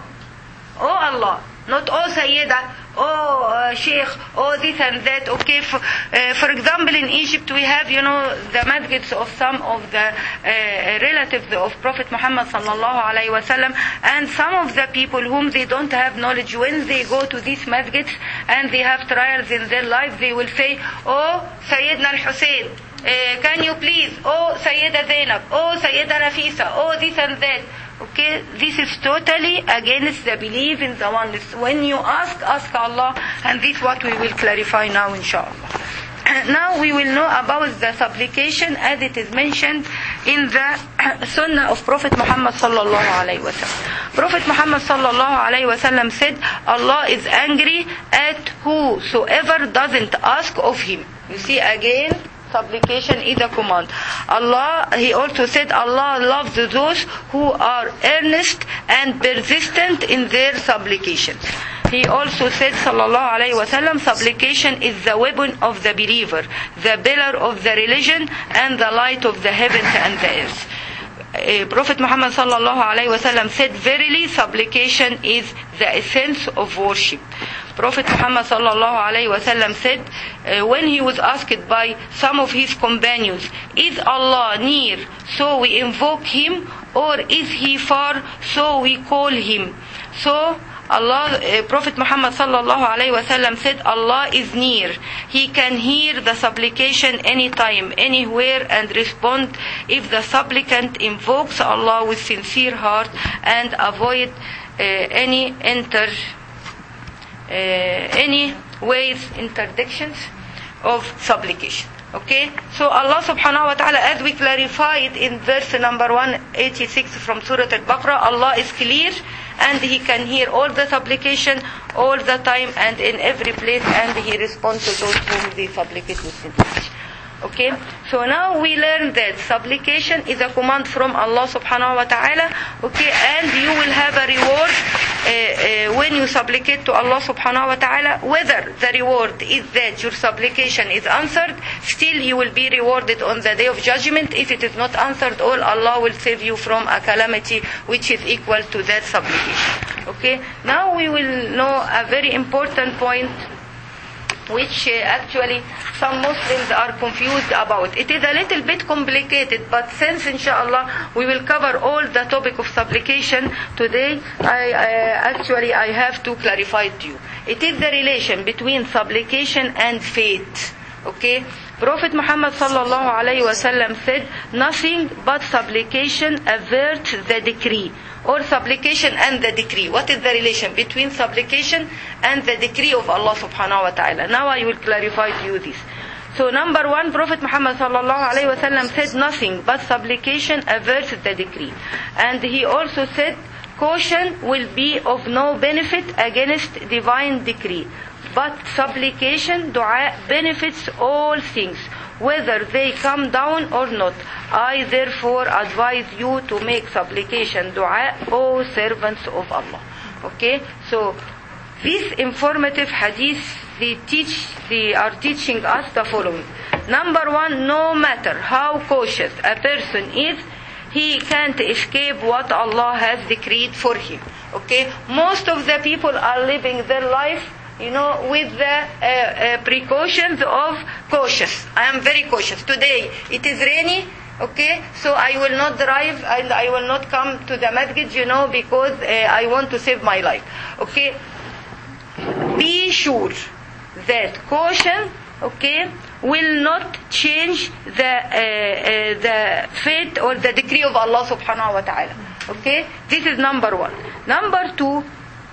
Allah, not oh Sayyida, oh Sheikh, oh this and that. Okay, for example, in Egypt we have, the masjids of some of the relatives of Prophet Muhammad sallallahu alaihi wasallam, and some of the people whom they don't have knowledge, when they go to these masjids and they have trials in their life, they will say, oh Sayyidina al-Hussein, can you please, oh Sayyida Zainab, oh Sayyida Nafisa, oh this and that. Okay, this is totally against the belief in the oneness. When you ask Allah, and this is what we will clarify now, inshallah. Now we will know about the supplication as it is mentioned in the Sunnah of Prophet Muhammad sallallahu alaihi wasallam. Prophet Muhammad sallallahu alaihi wasallam said, Allah is angry at whosoever doesn't ask of Him. You see again, supplication is a command. He also said, Allah loves those who are earnest and persistent in their supplications. He also said, sallallahu alayhi wa sallam, supplication is the weapon of the believer, the pillar of the religion, and the light of the heavens and the earth. Prophet Muhammad sallallahu alayhi wa sallam said, verily supplication is the essence of worship. Prophet Muhammad sallallahu alayhi wa sallam said, when he was asked by some of his companions, is Allah near, so we invoke Him, or is He far, so we call Him? So Prophet Muhammad sallallahu alayhi wa sallam said, Allah is near. He can hear the supplication anytime, anywhere, and respond if the supplicant invokes Allah with sincere heart and avoid any interdictions of supplication. Okay, so Allah subhanahu wa ta'ala, as we clarified in verse number 186 from Surah Al-Baqarah, Allah is clear and He can hear all the supplication all the time and in every place, and He responds to those whom they supplicate with sincerity. Okay, so now we learn that supplication is a command from Allah subhanahu wa ta'ala. Okay, and you will have a reward when you supplicate to Allah subhanahu wa ta'ala. Whether the reward is that your supplication is answered, still you will be rewarded on the day of judgment. If it is not answered, Allah will save you from a calamity which is equal to that supplication. Okay, now we will know a very important point which actually some Muslims are confused about. It is a little bit complicated, but since inshallah we will cover all the topic of supplication today, I have to clarify to you. It is the relation between supplication and faith. Okay, Prophet Muhammad sallallahu alaihi wasallam said, nothing but supplication averts the decree, or supplication and the decree. What is the relation between supplication and the decree of Allah subhanahu wa ta'ala? Now I will clarify to you this. So number one, Prophet Muhammad sallallahu alaihi wasallam said, nothing but supplication averts the decree. And he also said, caution will be of no benefit against divine decree, but supplication, dua, benefits all things, whether they come down or not. I therefore advise you to make supplication, dua, O servants of Allah. Okay, so this informative hadith, they are teaching us the following. Number one, no matter how cautious a person is, he can't escape what Allah has decreed for him. Okay, most of the people are living their life, with the precautions of cautious. I am very cautious. Today it is rainy, okay, so I will not drive and I will not come to the masjid, because I want to save my life. Okay, be sure that caution, okay, will not change the fate or the decree of Allah subhanahu wa ta'ala. Okay, this is number one. Number two,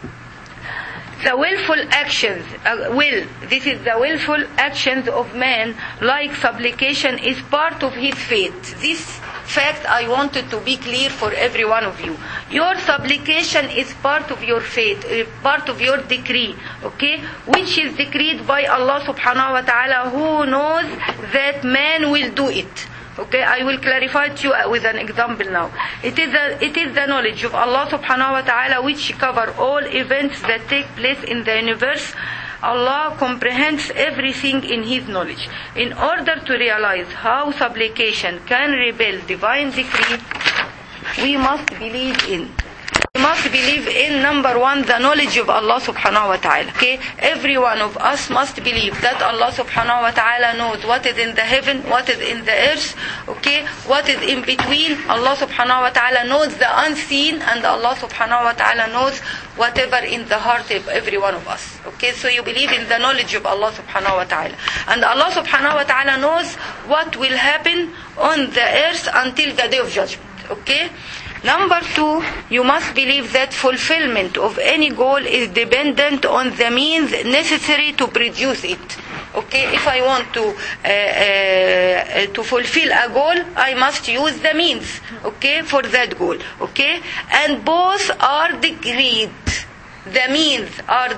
the willful actions, this is the willful actions of man, like supplication, is part of his faith. This fact I wanted to be clear for every one of you. Your supplication is part of your faith, part of your decree, okay, which is decreed by Allah subhanahu wa ta'ala, who knows that man will do it. Okay, I will clarify to you with an example now. It is the knowledge of Allah subhanahu wa ta'ala which cover all events that take place in the universe. Allah comprehends everything in His knowledge. In order to realize how supplication can rebel divine decree, we must believe in number one, the knowledge of Allah subhanahu wa ta'ala. Okay, every one of us must believe that Allah subhanahu wa ta'ala knows what is in the heaven, what is in the earth, okay, what is in between. Allah subhanahu wa ta'ala knows the unseen, and Allah subhanahu wa ta'ala knows whatever in the heart of every one of us. Okay, so you believe in the knowledge of Allah subhanahu wa ta'ala, and Allah subhanahu wa ta'ala knows what will happen on the earth until the day of judgment. Okay, Number 2, you must believe that fulfillment of any goal is dependent on the means necessary to produce it. Okay, if I want to fulfill a goal, I must use the means, okay, for that goal, okay, and both are decreed. The means are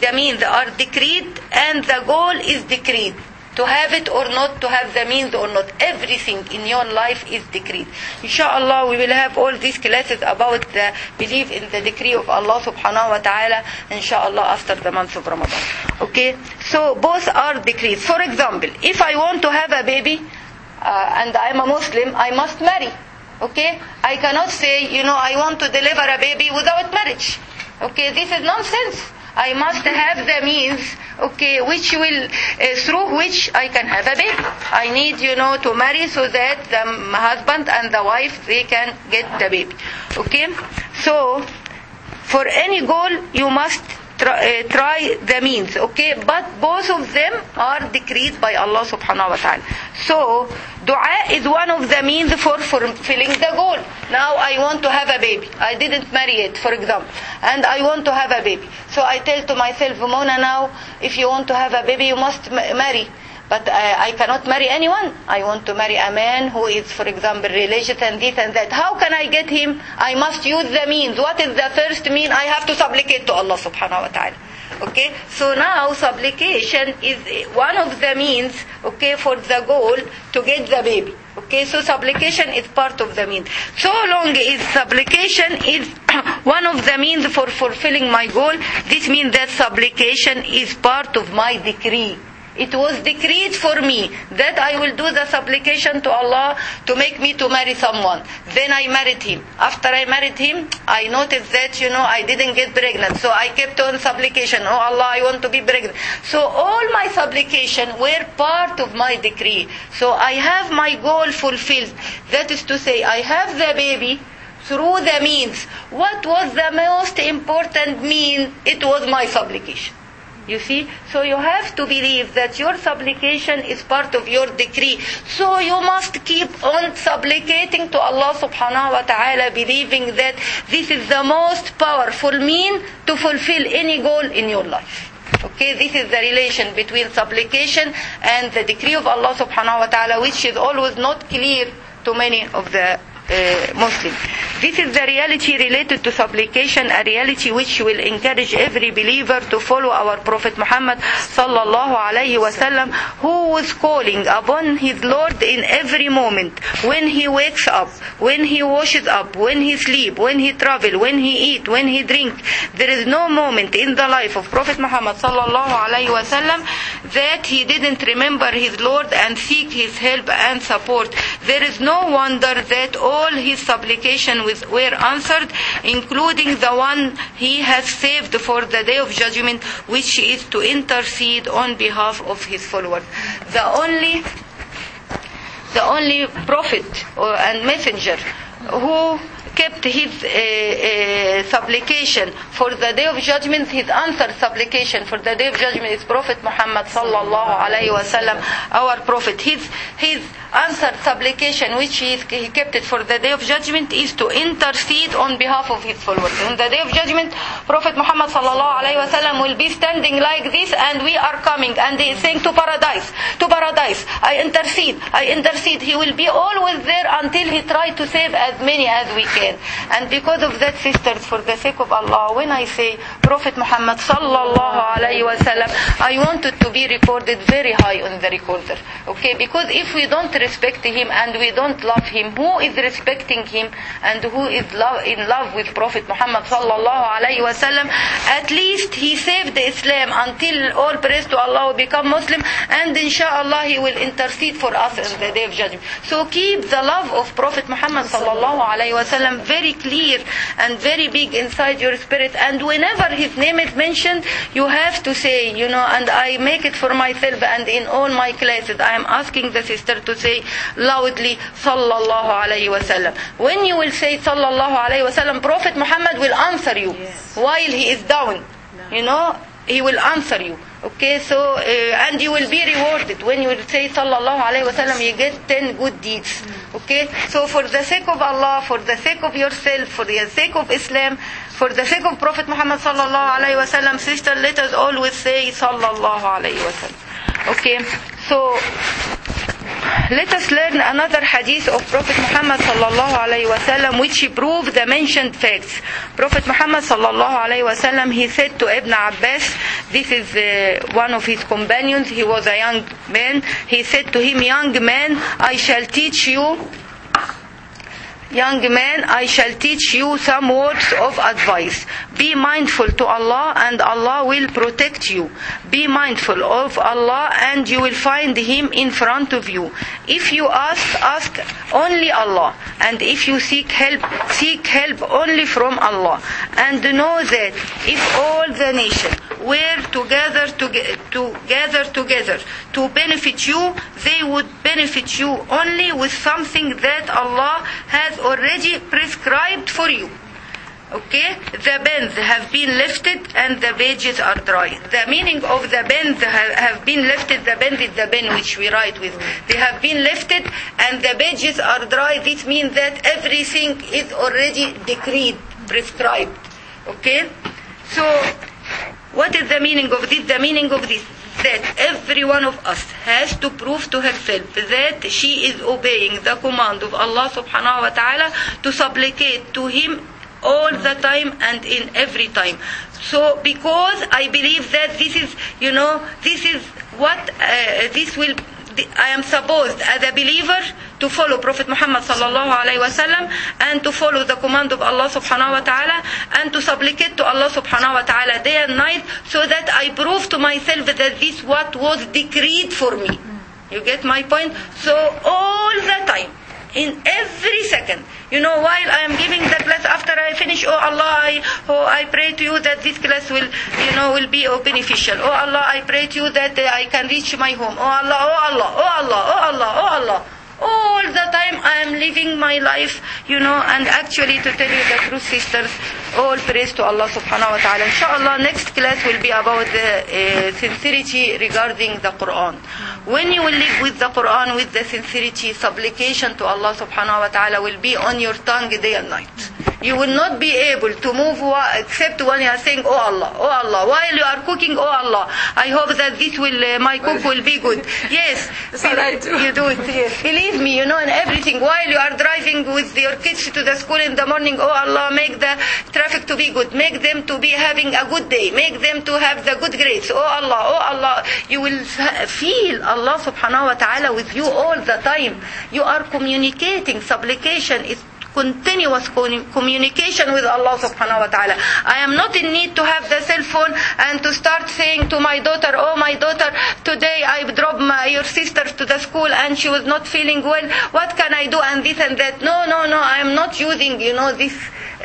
decreed, and the goal is decreed. To have it or not, to have the means or not, everything in your life is decreed. Inshallah, we will have all these classes about the belief in the decree of Allah subhanahu wa ta'ala, inshallah, after the month of Ramadan. Okay? So, both are decreed. For example, if I want to have a baby, and I am a Muslim, I must marry. Okay? I cannot say, I want to deliver a baby without marriage. Okay? This is nonsense. I must have the means, okay, through which I can have a baby. I need, to marry so that the husband and the wife, they can get the baby. Okay? So, for any goal, you must try the means, okay? But both of them are decreed by Allah subhanahu wa ta'ala. So, dua is one of the means for fulfilling the goal. Now I want to have a baby. I didn't marry yet, for example. And I want to have a baby. So I tell to myself, Mona, now, if you want to have a baby, you must marry. But I cannot marry anyone. I want to marry a man who is, for example, religious and this and that. How can I get him? I must use the means. What is the first mean? I have to supplicate to Allah subhanahu wa ta'ala. Okay? So now supplication is one of the means, okay, for the goal to get the baby. Okay? So supplication is part of the means. So long as supplication is one of the means for fulfilling my goal, this means that supplication is part of my decree. It was decreed for me that I will do the supplication to Allah to make me to marry someone. Then I married him. After I married him, I noticed that, I didn't get pregnant. So I kept on supplication. Oh Allah, I want to be pregnant. So all my supplication were part of my decree. So I have my goal fulfilled. That is to say, I have the baby through the means. What was the most important mean? It was my supplication. You see? So you have to believe that your supplication is part of your decree. So you must keep on supplicating to Allah subhanahu wa ta'ala, believing that this is the most powerful mean to fulfill any goal in your life. Okay, this is the relation between supplication and the decree of Allah subhanahu wa ta'ala, which is always not clear to many of the Muslims. This is the reality related to supplication, a reality which will encourage every believer to follow our Prophet Muhammad sallallahu alayhi wasallam, who was calling upon his Lord in every moment, when he wakes up, when he washes up, when he sleeps, when he travels, when he eats, when he drinks. There is no moment in the life of Prophet Muhammad sallallahu alayhi wasallam that he didn't remember his Lord and seek his help and support. There is no wonder that all his supplications were answered, including the one he has saved for the day of judgment, which is to intercede on behalf of his followers. The only prophet and messenger who kept his supplication for the day of judgment, his answered supplication for the day of judgment, is Prophet Muhammad sallallahu alayhi wasallam, our prophet. His answered supplication, which he kept it for the day of judgment, is to intercede on behalf of his followers. On the day of judgment, Prophet Muhammad sallallahu alayhi wasallam will be standing like this, and we are coming, and he is saying, to paradise, I intercede. He will be always there until he tries to save as many as we can. And because of that, sisters, for the sake of Allah, when I say Prophet Muhammad sallallahu alayhi wasallam, I want it to be recorded very high on the recorder. Okay? Because if we don't respect him and we don't love him, who is respecting him and who is in love with Prophet Muhammad sallallahu alayhi wasallam? At least he saved Islam until all praise to Allah will become Muslim, and inshallah he will intercede for us on the day of judgment. So keep the love of Prophet Muhammad sallallahu alayhi wasallam very clear and very big inside your spirit, and whenever his name is mentioned, you have to say, and I make it for myself, and in all my classes I am asking the sister to say loudly sallallahu alayhi wasallam. When you will say sallallahu alayhi wasallam, Prophet Muhammad will answer you while he is down. He will answer you. Okay, so and you will be rewarded when you will say sallallahu alaihi wasallam. You get 10 good deeds. Okay, so for the sake of Allah, for the sake of yourself, for the sake of Islam, for the sake of Prophet Muhammad sallallahu alaihi wasallam, sister, let us always say sallallahu alaihi wasallam. Okay, so let us learn another hadith of Prophet Muhammad sallallahu alaihi wasallam, which prove the mentioned facts. Prophet Muhammad sallallahu alaihi wasallam, he said to Ibn Abbas, this is one of his companions, he was a young man. He said to him, young man, I shall teach you some words of advice. Be mindful to Allah and Allah will protect you. Be mindful of Allah and you will find Him in front of you. If you ask only Allah. And if you seek help only from Allah. And know that if all the nation were together to benefit you, they would benefit you only with something that Allah has already prescribed for you. Okay, the bands have been lifted and the pages are dry. The meaning of the bands have been lifted, the band is the pen which we write with. They have been lifted and the pages are dry. This means that everything is already decreed, prescribed. Okay, so what is the meaning of this? The meaning of this, that every one of us has to prove to herself that she is obeying the command of Allah subhanahu wa ta'ala to supplicate to Him all the time and in every time. So because I believe that this is what I am supposed as a believer to follow Prophet Muhammad sallallahu alaihi wasallam and to follow the command of Allah subhanahu wa ta'ala and to supplicate to Allah subhanahu wa ta'ala day and night, so that I prove to myself that this what was decreed for me. You get my point? So all the time, in every second, while I am giving the class, after I finish, oh Allah, I pray to you that this class will be beneficial. Oh Allah, I pray to you that I can reach my home. Oh Allah, oh Allah, oh Allah, oh Allah, oh Allah. All the time I am living my life, and actually, to tell you the truth, sisters, all praise to Allah subhanahu wa ta'ala. Inshallah, next class will be about the sincerity regarding the Quran. When you will live with the Quran with the sincerity, supplication to Allah subhanahu wa ta'ala will be on your tongue day and night. You will not be able to move except when you are saying, oh Allah, oh Allah. While you are cooking, oh Allah, I hope that my cook will be good. Yes, you do it. Yes. Believe me, in everything. While you are driving with your kids to the school in the morning, oh Allah, make the traffic to be good. Make them to be having a good day. Make them to have the good grades. Oh Allah, you will feel Allah subhanahu wa ta'ala with you all the time. You are communicating. Supplication is continuous communication with Allah subhanahu wa ta'ala. I am not in need to have the cell phone and to start saying to my daughter, oh my daughter, today I dropped your sister to the school and she was not feeling well. What can I do? And this and that. No. I am not using, this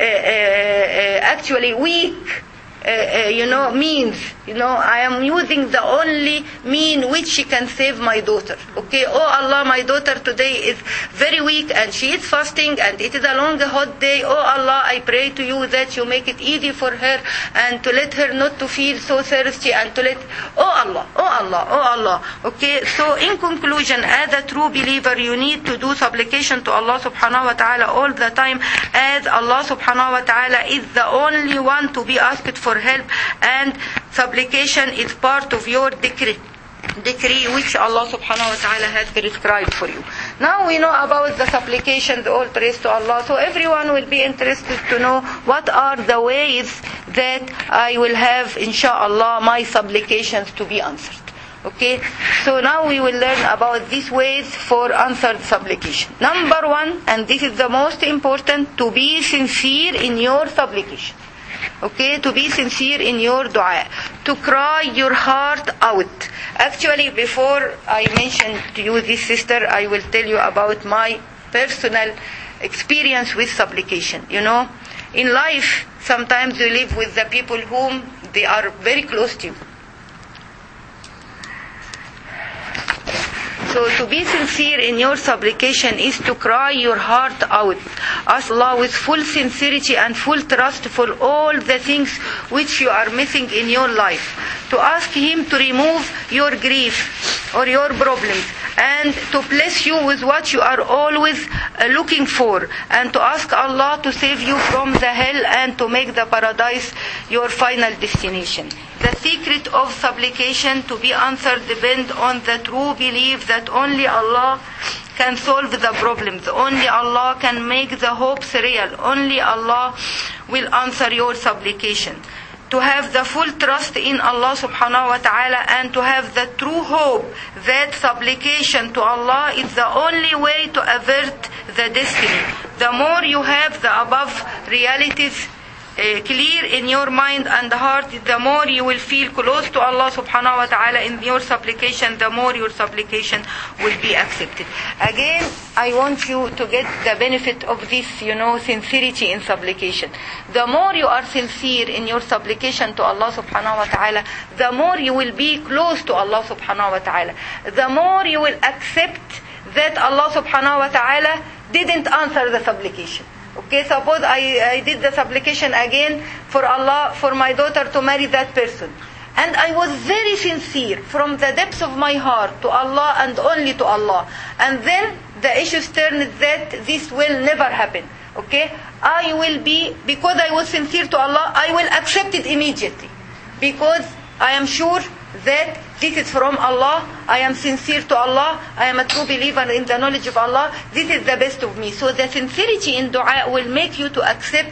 actually weak means. I am using the only mean which she can save my daughter. Okay, oh Allah, my daughter today is very weak and she is fasting and it is a long hot day. Oh Allah, I pray to you that you make it easy for her and to let her not to feel so thirsty and to let, oh Allah. Okay, so in conclusion, as a true believer, you need to do supplication to Allah subhanahu wa ta'ala all the time, as Allah subhanahu wa ta'ala is the only one to be asked for help, and supplication is part of your decree which Allah subhanahu wa ta'ala has prescribed for you. Now we know about the supplications, all praise to Allah. So everyone will be interested to know what are the ways that I will have, inshallah, my supplications to be answered. Okay, so now we will learn about these ways for answered supplication. Number one, and this is the most important, to be sincere in your supplication. Okay, to be sincere in your dua, to cry your heart out. Actually, before I mention to you this, sister, I will tell you about my personal experience with supplication. In life, sometimes you live with the people whom they are very close to you. So So to be sincere in your supplication is to cry your heart out. Ask Allah with full sincerity and full trust for all the things which you are missing in your life. To ask Him to remove your grief or your problems and to bless you with what you are always looking for, and to ask Allah to save you from the hell and to make the paradise your final destination. The secret of supplication to be answered depends on the true belief that only Allah can solve the problems. Only Allah can make the hopes real. Only Allah will answer your supplication. To have the full trust in Allah subhanahu wa ta'ala and to have the true hope that supplication to Allah is the only way to avert the destiny. The more you have the above realities clear in your mind and heart, the more you will feel close to Allah subhanahu wa ta'ala in your supplication, the more your supplication will be accepted. Again, I want you to get the benefit of this, sincerity in supplication. The more you are sincere in your supplication to Allah subhanahu wa ta'ala, the more you will be close to Allah subhanahu wa ta'ala. The more you will accept that Allah subhanahu wa ta'ala didn't answer the supplication. Okay, suppose I did the supplication again for Allah, for my daughter to marry that person. And I was very sincere from the depths of my heart to Allah and only to Allah. And then the issues turned that this will never happen. Okay, I will be, because I was sincere to Allah, I will accept it immediately. Because I am sure that this is from Allah, I am sincere to Allah, I am a true believer in the knowledge of Allah, this is the best of me. So the sincerity in dua will make you to accept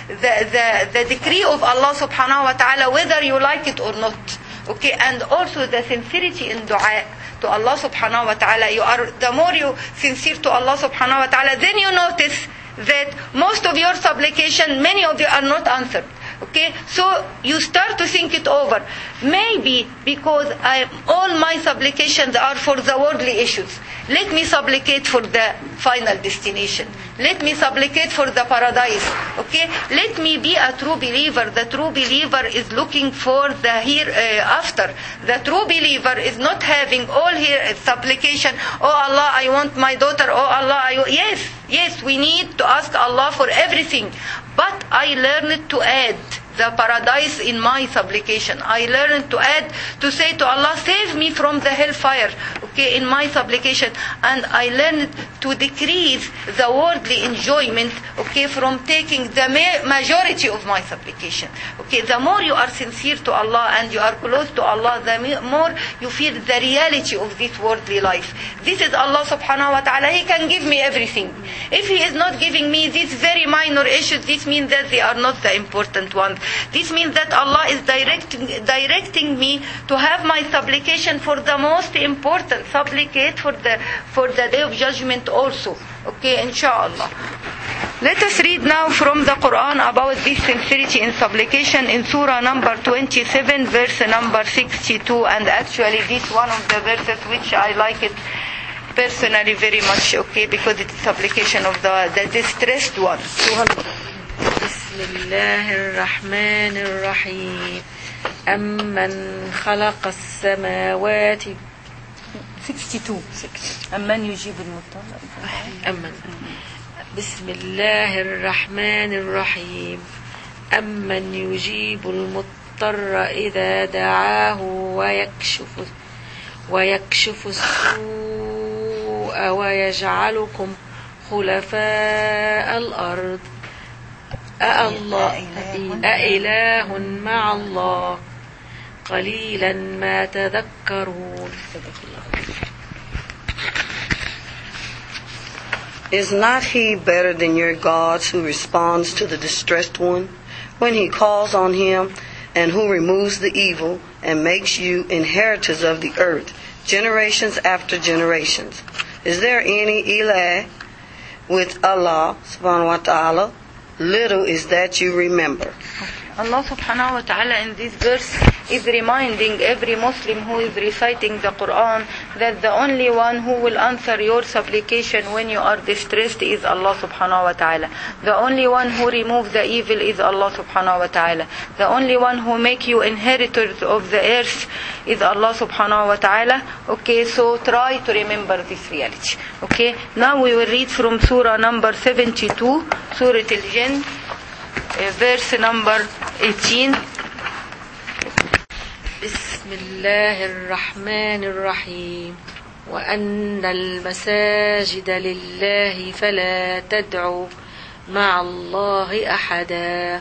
the decree of Allah subhanahu wa ta'ala, whether you like it or not. Okay, and also the sincerity in dua to Allah subhanahu wa ta'ala, the more you sincere to Allah subhanahu wa ta'ala, then you notice that most of your supplication, many of you are not answered. Okay, so you start to think it over. Maybe because all my supplications are for the worldly issues. Let me supplicate for the final destination. Let me supplicate for the paradise. Okay, let me be a true believer. The true believer is looking for the hereafter. The true believer is not having all here supplication. Oh Allah, I want my daughter. Oh Allah, yes, we need to ask Allah for everything. But I learned to add the paradise in my supplication. I learned to add, to say to Allah, save me from the hellfire, okay, in my supplication. And I learned to decrease the worldly enjoyment, okay, from taking the majority of my supplication. Okay, the more you are sincere to Allah and you are close to Allah, the more you feel the reality of this worldly life. This is Allah subhanahu wa ta'ala. He can give me everything. If He is not giving me these very minor issues, this means that they are not the important ones. This means that Allah is directing me to have my supplication for the most important. Supplicate for the day of judgment also. Okay, inshallah. Let us read now from the Quran about this sincerity in supplication in Surah number 27, verse number 62. And actually this one of the verses which I like it personally very much, okay, because it's supplication of the distressed one. بسم الله الرحمن الرحيم أمن خلق السماوات 62 أمن يجيب المضطر أمن بسم الله الرحمن الرحيم أمن يجيب المضطر إذا دعاه ويكشف السوء ويجعلكم خلفاء الأرض أإله مع الله قليلا ما تذكرون. Is not He better than your gods who responds to the distressed one when he calls on Him, and who removes the evil and makes you inheritors of the earth, generations after generations? Is there any ilah with Allah subhanahu wa ta'ala? Little is that you remember. Allah subhanahu wa ta'ala in this verse is reminding every Muslim who is reciting the Quran that the only one who will answer your supplication when you are distressed is Allah subhanahu wa ta'ala. The only one who removes the evil is Allah subhanahu wa ta'ala. The only one who make you inheritors of the earth is Allah subhanahu wa ta'ala. Okay, so try to remember this reality. Okay, now we will read from surah number 72, Surah Al-Jinn, verse number 18. بسم الله الرحمن الرحيم وأن المساجد لله فلا تدعوا مع الله أحدا.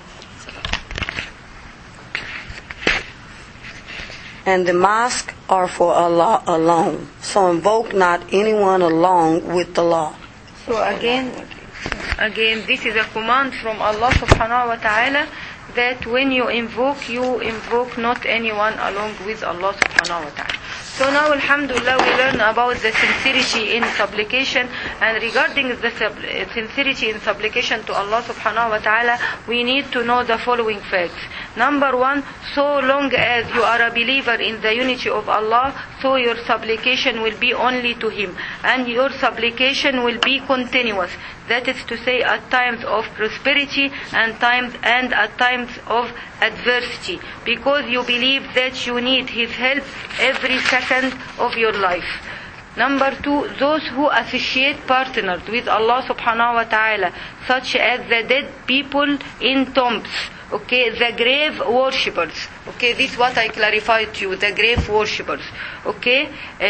And the mosques are for Allah alone. So invoke not anyone along with the law. So again, this is a command from Allah subhanahu wa ta'ala that when you invoke not anyone along with Allah subhanahu wa ta'ala. So now, alhamdulillah, we learn about the sincerity in supplication, and regarding the sincerity in supplication to Allah subhanahu wa ta'ala, we need to know the following facts. Number one, so long as you are a believer in the unity of Allah, so your supplication will be only to Him, and your supplication will be continuous. That is to say, at times of prosperity and at times of adversity, because you believe that you need His help every second of your life. Number two, those who associate partners with Allah subhanahu wa ta'ala, such as the dead people in tombs, okay, the grave worshippers, okay, this is what I clarified to you, the grave worshippers, okay,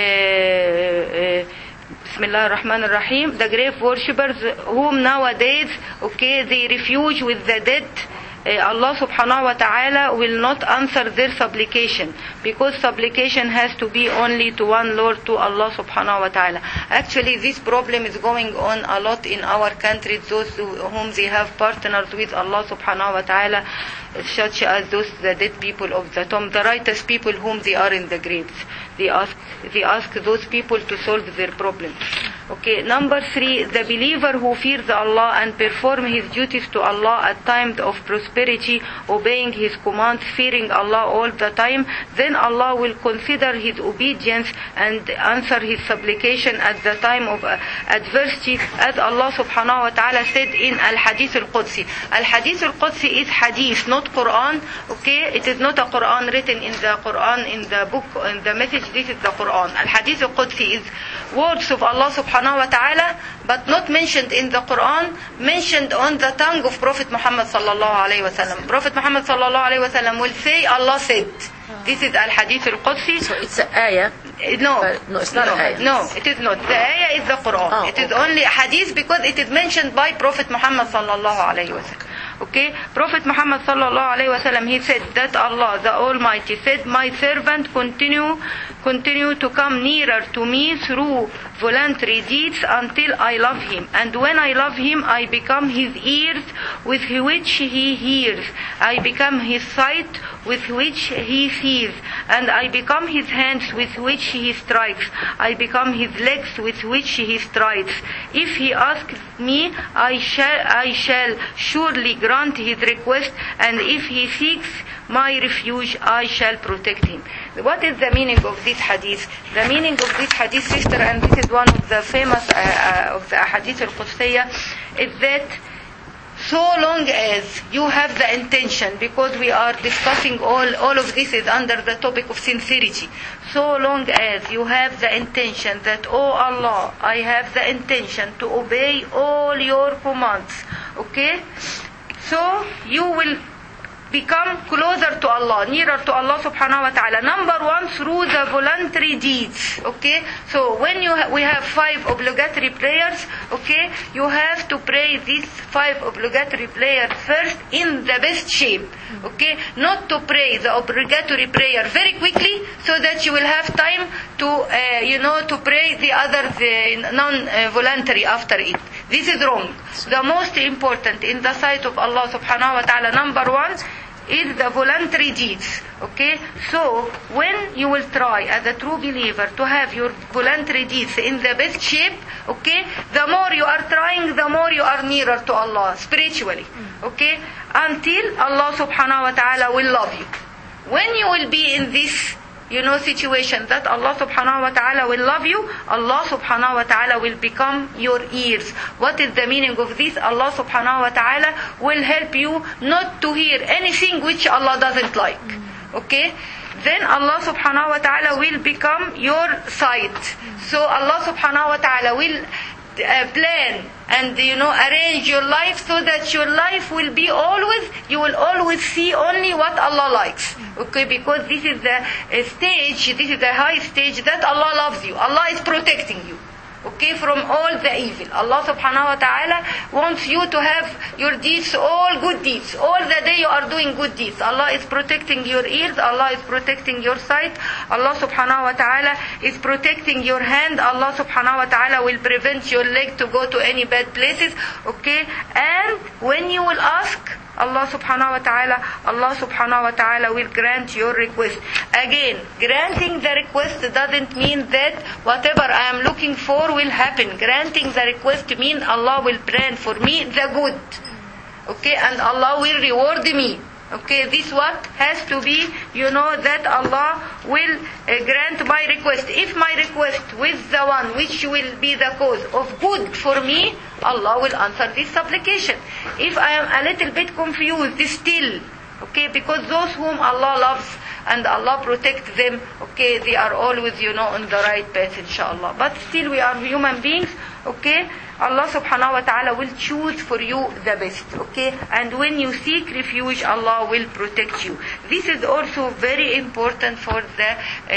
Bismillah ar-Rahman ar-Rahim, the grave worshippers whom nowadays, okay, they refuge with the dead, Allah subhanahu wa ta'ala will not answer their supplication, because supplication has to be only to one Lord, to Allah subhanahu wa ta'ala. Actually, this problem is going on a lot in our country, those whom they have partners with Allah subhanahu wa ta'ala, such as those the dead people of the tomb, the righteous people whom they are in the graves. They ask those people to solve their problems. Okay, number three, the believer who fears Allah and perform his duties to Allah at times of prosperity, obeying His commands, fearing Allah all the time, then Allah will consider his obedience and answer his supplication at the time of adversity, as Allah subhanahu wa ta'ala said in Al-Hadith Al-Qudsi. Al-Hadith Al-Qudsi is hadith, not Quran. Okay, it is not a Quran written in the Quran, in the book, in the message. This is the Quran. Al-Hadith Al-Qudsi is words of Allah subhanahu wa ta'ala, but not mentioned in the Quran, mentioned on the tongue of Prophet Muhammad sallallahu alayhi wa sallam. Prophet Muhammad sallallahu alayhi wa sallam will say, Allah said. This is Al-Hadith Al-Qudsi. So it's an ayah? No, it's not an ayah. No, it is not. The ayah is the Quran. It is only a hadith because it is mentioned by Prophet Muhammad sallallahu alayhi wa sallam. Okay, Prophet Muhammad sallallahu alayhi wa sallam, he said that Allah, the Almighty, said, my servant continue to come nearer to me through voluntary deeds until I love him. And when I love him, I become his ears with which he hears. I become his sight with which he sees. And I become his hands with which he strikes. I become his legs with which he strides. If he asks me, I shall surely grant his request, and if he seeks my refuge, I shall protect him. What is the meaning of this hadith? The meaning of this hadith, sister, and this is one of the famous of the hadith al-Qudsiyya, is that so long as you have the intention, because we are discussing all of this is under the topic of sincerity. So long as you have the intention that, oh Allah, I have the intention to obey all your commands, okay? So you will become closer to Allah, nearer to Allah subhanahu wa ta'ala. Number one, through the voluntary deeds. Okay, so when we have 5 obligatory prayers, okay, you have to pray these 5 obligatory prayers first in the best shape. Okay, not to pray the obligatory prayer very quickly so that you will have time to pray the others non-voluntary after it. This is wrong. The most important in the sight of Allah subhanahu wa ta'ala, number one, is the voluntary deeds. Okay? So, when you will try as a true believer to have your voluntary deeds in the best shape, okay, the more you are trying, the more you are nearer to Allah spiritually. Okay? Until Allah subhanahu wa ta'ala will love you. When you will be in this situation that Allah subhanahu wa ta'ala will love you, Allah subhanahu wa ta'ala will become your ears. What is the meaning of this? Allah subhanahu wa ta'ala will help you not to hear anything which Allah doesn't like. Okay? Then Allah subhanahu wa ta'ala will become your sight. So Allah subhanahu wa ta'ala will plan and arrange your life so that your life will be you will always see only what Allah likes. Okay, because this is the stage, this is the high stage that Allah loves you. Allah is protecting you. Okay, from all the evil. Allah subhanahu wa ta'ala wants you to have your deeds, all good deeds. All the day you are doing good deeds. Allah is protecting your ears. Allah is protecting your sight. Allah subhanahu wa ta'ala is protecting your hand. Allah subhanahu wa ta'ala will prevent your leg to go to any bad places. Okay, and when you will ask Allah subhanahu wa ta'ala will grant your request. Again, granting the request doesn't mean that whatever I am looking for will happen. Granting the request means Allah will plan for me the good. Okay, and Allah will reward me. Okay, this what has to be, that Allah will grant my request. If my request with the one which will be the cause of good for me, Allah will answer this supplication. If I am a little bit confused still, okay, because those whom Allah loves and Allah protects them, okay, they are always, on the right path, inshallah. But still we are human beings, okay. Allah subhanahu wa ta'ala will choose for you the best, okay? And when you seek refuge, Allah will protect you. This is also very important for the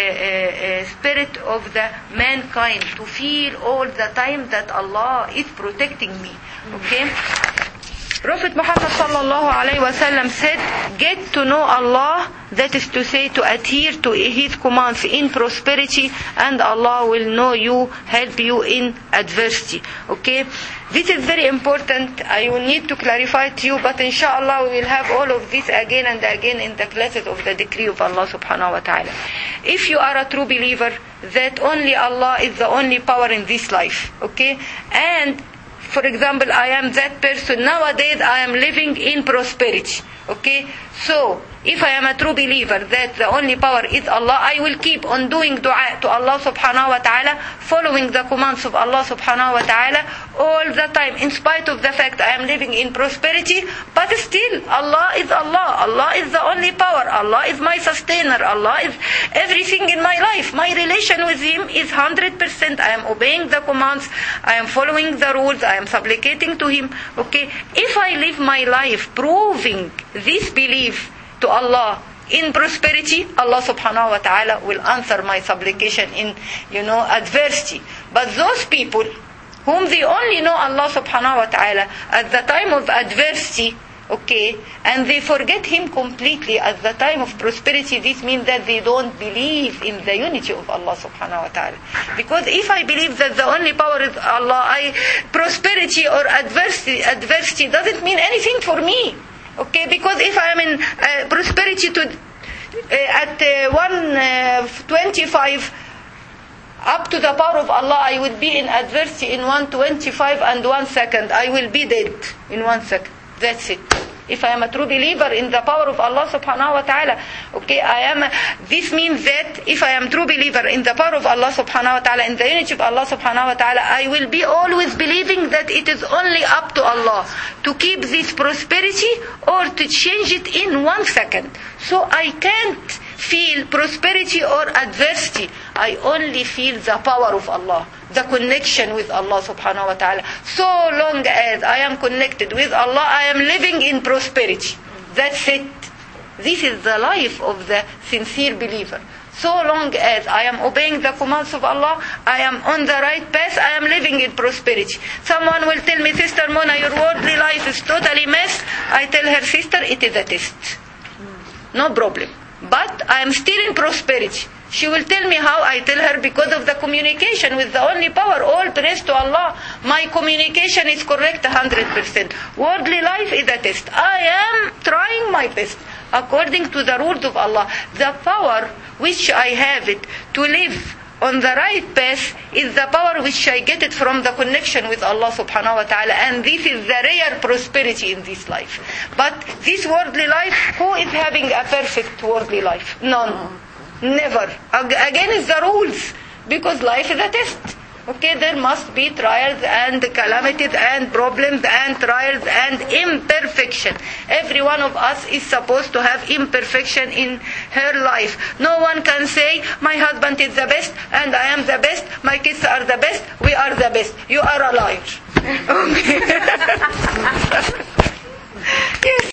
spirit of the mankind, to feel all the time that Allah is protecting me, okay? Prophet Muhammad sallallahu alayhi wa sallam said, get to know Allah, that is to say, to adhere to His commands in prosperity, and Allah will know you, help you in adversity. Okay? This is very important. I will need to clarify to you, but inshallah we will have all of this again and again in the classes of the decree of Allah subhanahu wa ta'ala. If you are a true believer, that only Allah is the only power in this life. Okay? And for example, I am that person. Nowadays, I am living in prosperity. Okay? So, if I am a true believer that the only power is Allah, I will keep on doing dua to Allah subhanahu wa ta'ala, following the commands of Allah subhanahu wa ta'ala all the time, in spite of the fact I am living in prosperity, but still, Allah is Allah. Allah is the only power. Allah is my sustainer. Allah is everything in my life. My relation with Him is 100%. I am obeying the commands. I am following the rules. I am supplicating to Him. Okay? If I live my life proving this belief to Allah in prosperity, Allah subhanahu wa ta'ala will answer my supplication in, adversity. But those people whom they only know Allah subhanahu wa ta'ala at the time of adversity, okay, and they forget Him completely at the time of prosperity, this means that they don't believe in the unity of Allah subhanahu wa ta'ala. Because if I believe that the only power is Allah, prosperity or adversity doesn't mean anything for me. Okay, because if I am in prosperity at 125, up to the power of Allah, I would be in adversity in 125 and 1 second. I will be dead in 1 second. That's it. If I am a true believer in the power of Allah subhanahu wa ta'ala, okay, this means that if I am true believer in the power of Allah subhanahu wa ta'ala, in the unity of Allah subhanahu wa ta'ala, I will be always believing that it is only up to Allah to keep this prosperity or to change it in 1 second. So I can't feel prosperity or adversity. I only feel the power of Allah, the connection with Allah subhanahu wa ta'ala. So long as I am connected with Allah, I am living in prosperity. That's it. This is the life of the sincere believer. So long as I am obeying the commands of Allah, I am on the right path, I am living in prosperity. Someone will tell me, Sister Mona, your worldly life is totally mess. I tell her, sister, it is a test. No problem. But I am still in prosperity. She will tell me how. I tell her, because of the communication with the only power. All praise to Allah. My communication is correct 100%. Worldly life is a test. I am trying my best. according to the rules of Allah. The power which I have it to live on the right path is the power which I get it from the connection with Allah subhanahu wa ta'ala, and this is the rare prosperity in this life. But this worldly life, who is having a perfect worldly life? None. Never. Again, it's the rules, because life is a test. Okay, there must be trials and calamities and problems and trials and imperfection. Every one of us is supposed to have imperfection in her life. No one can say, my husband is the best and I am the best, my kids are the best, we are the best. You are a liar. Okay. Yes.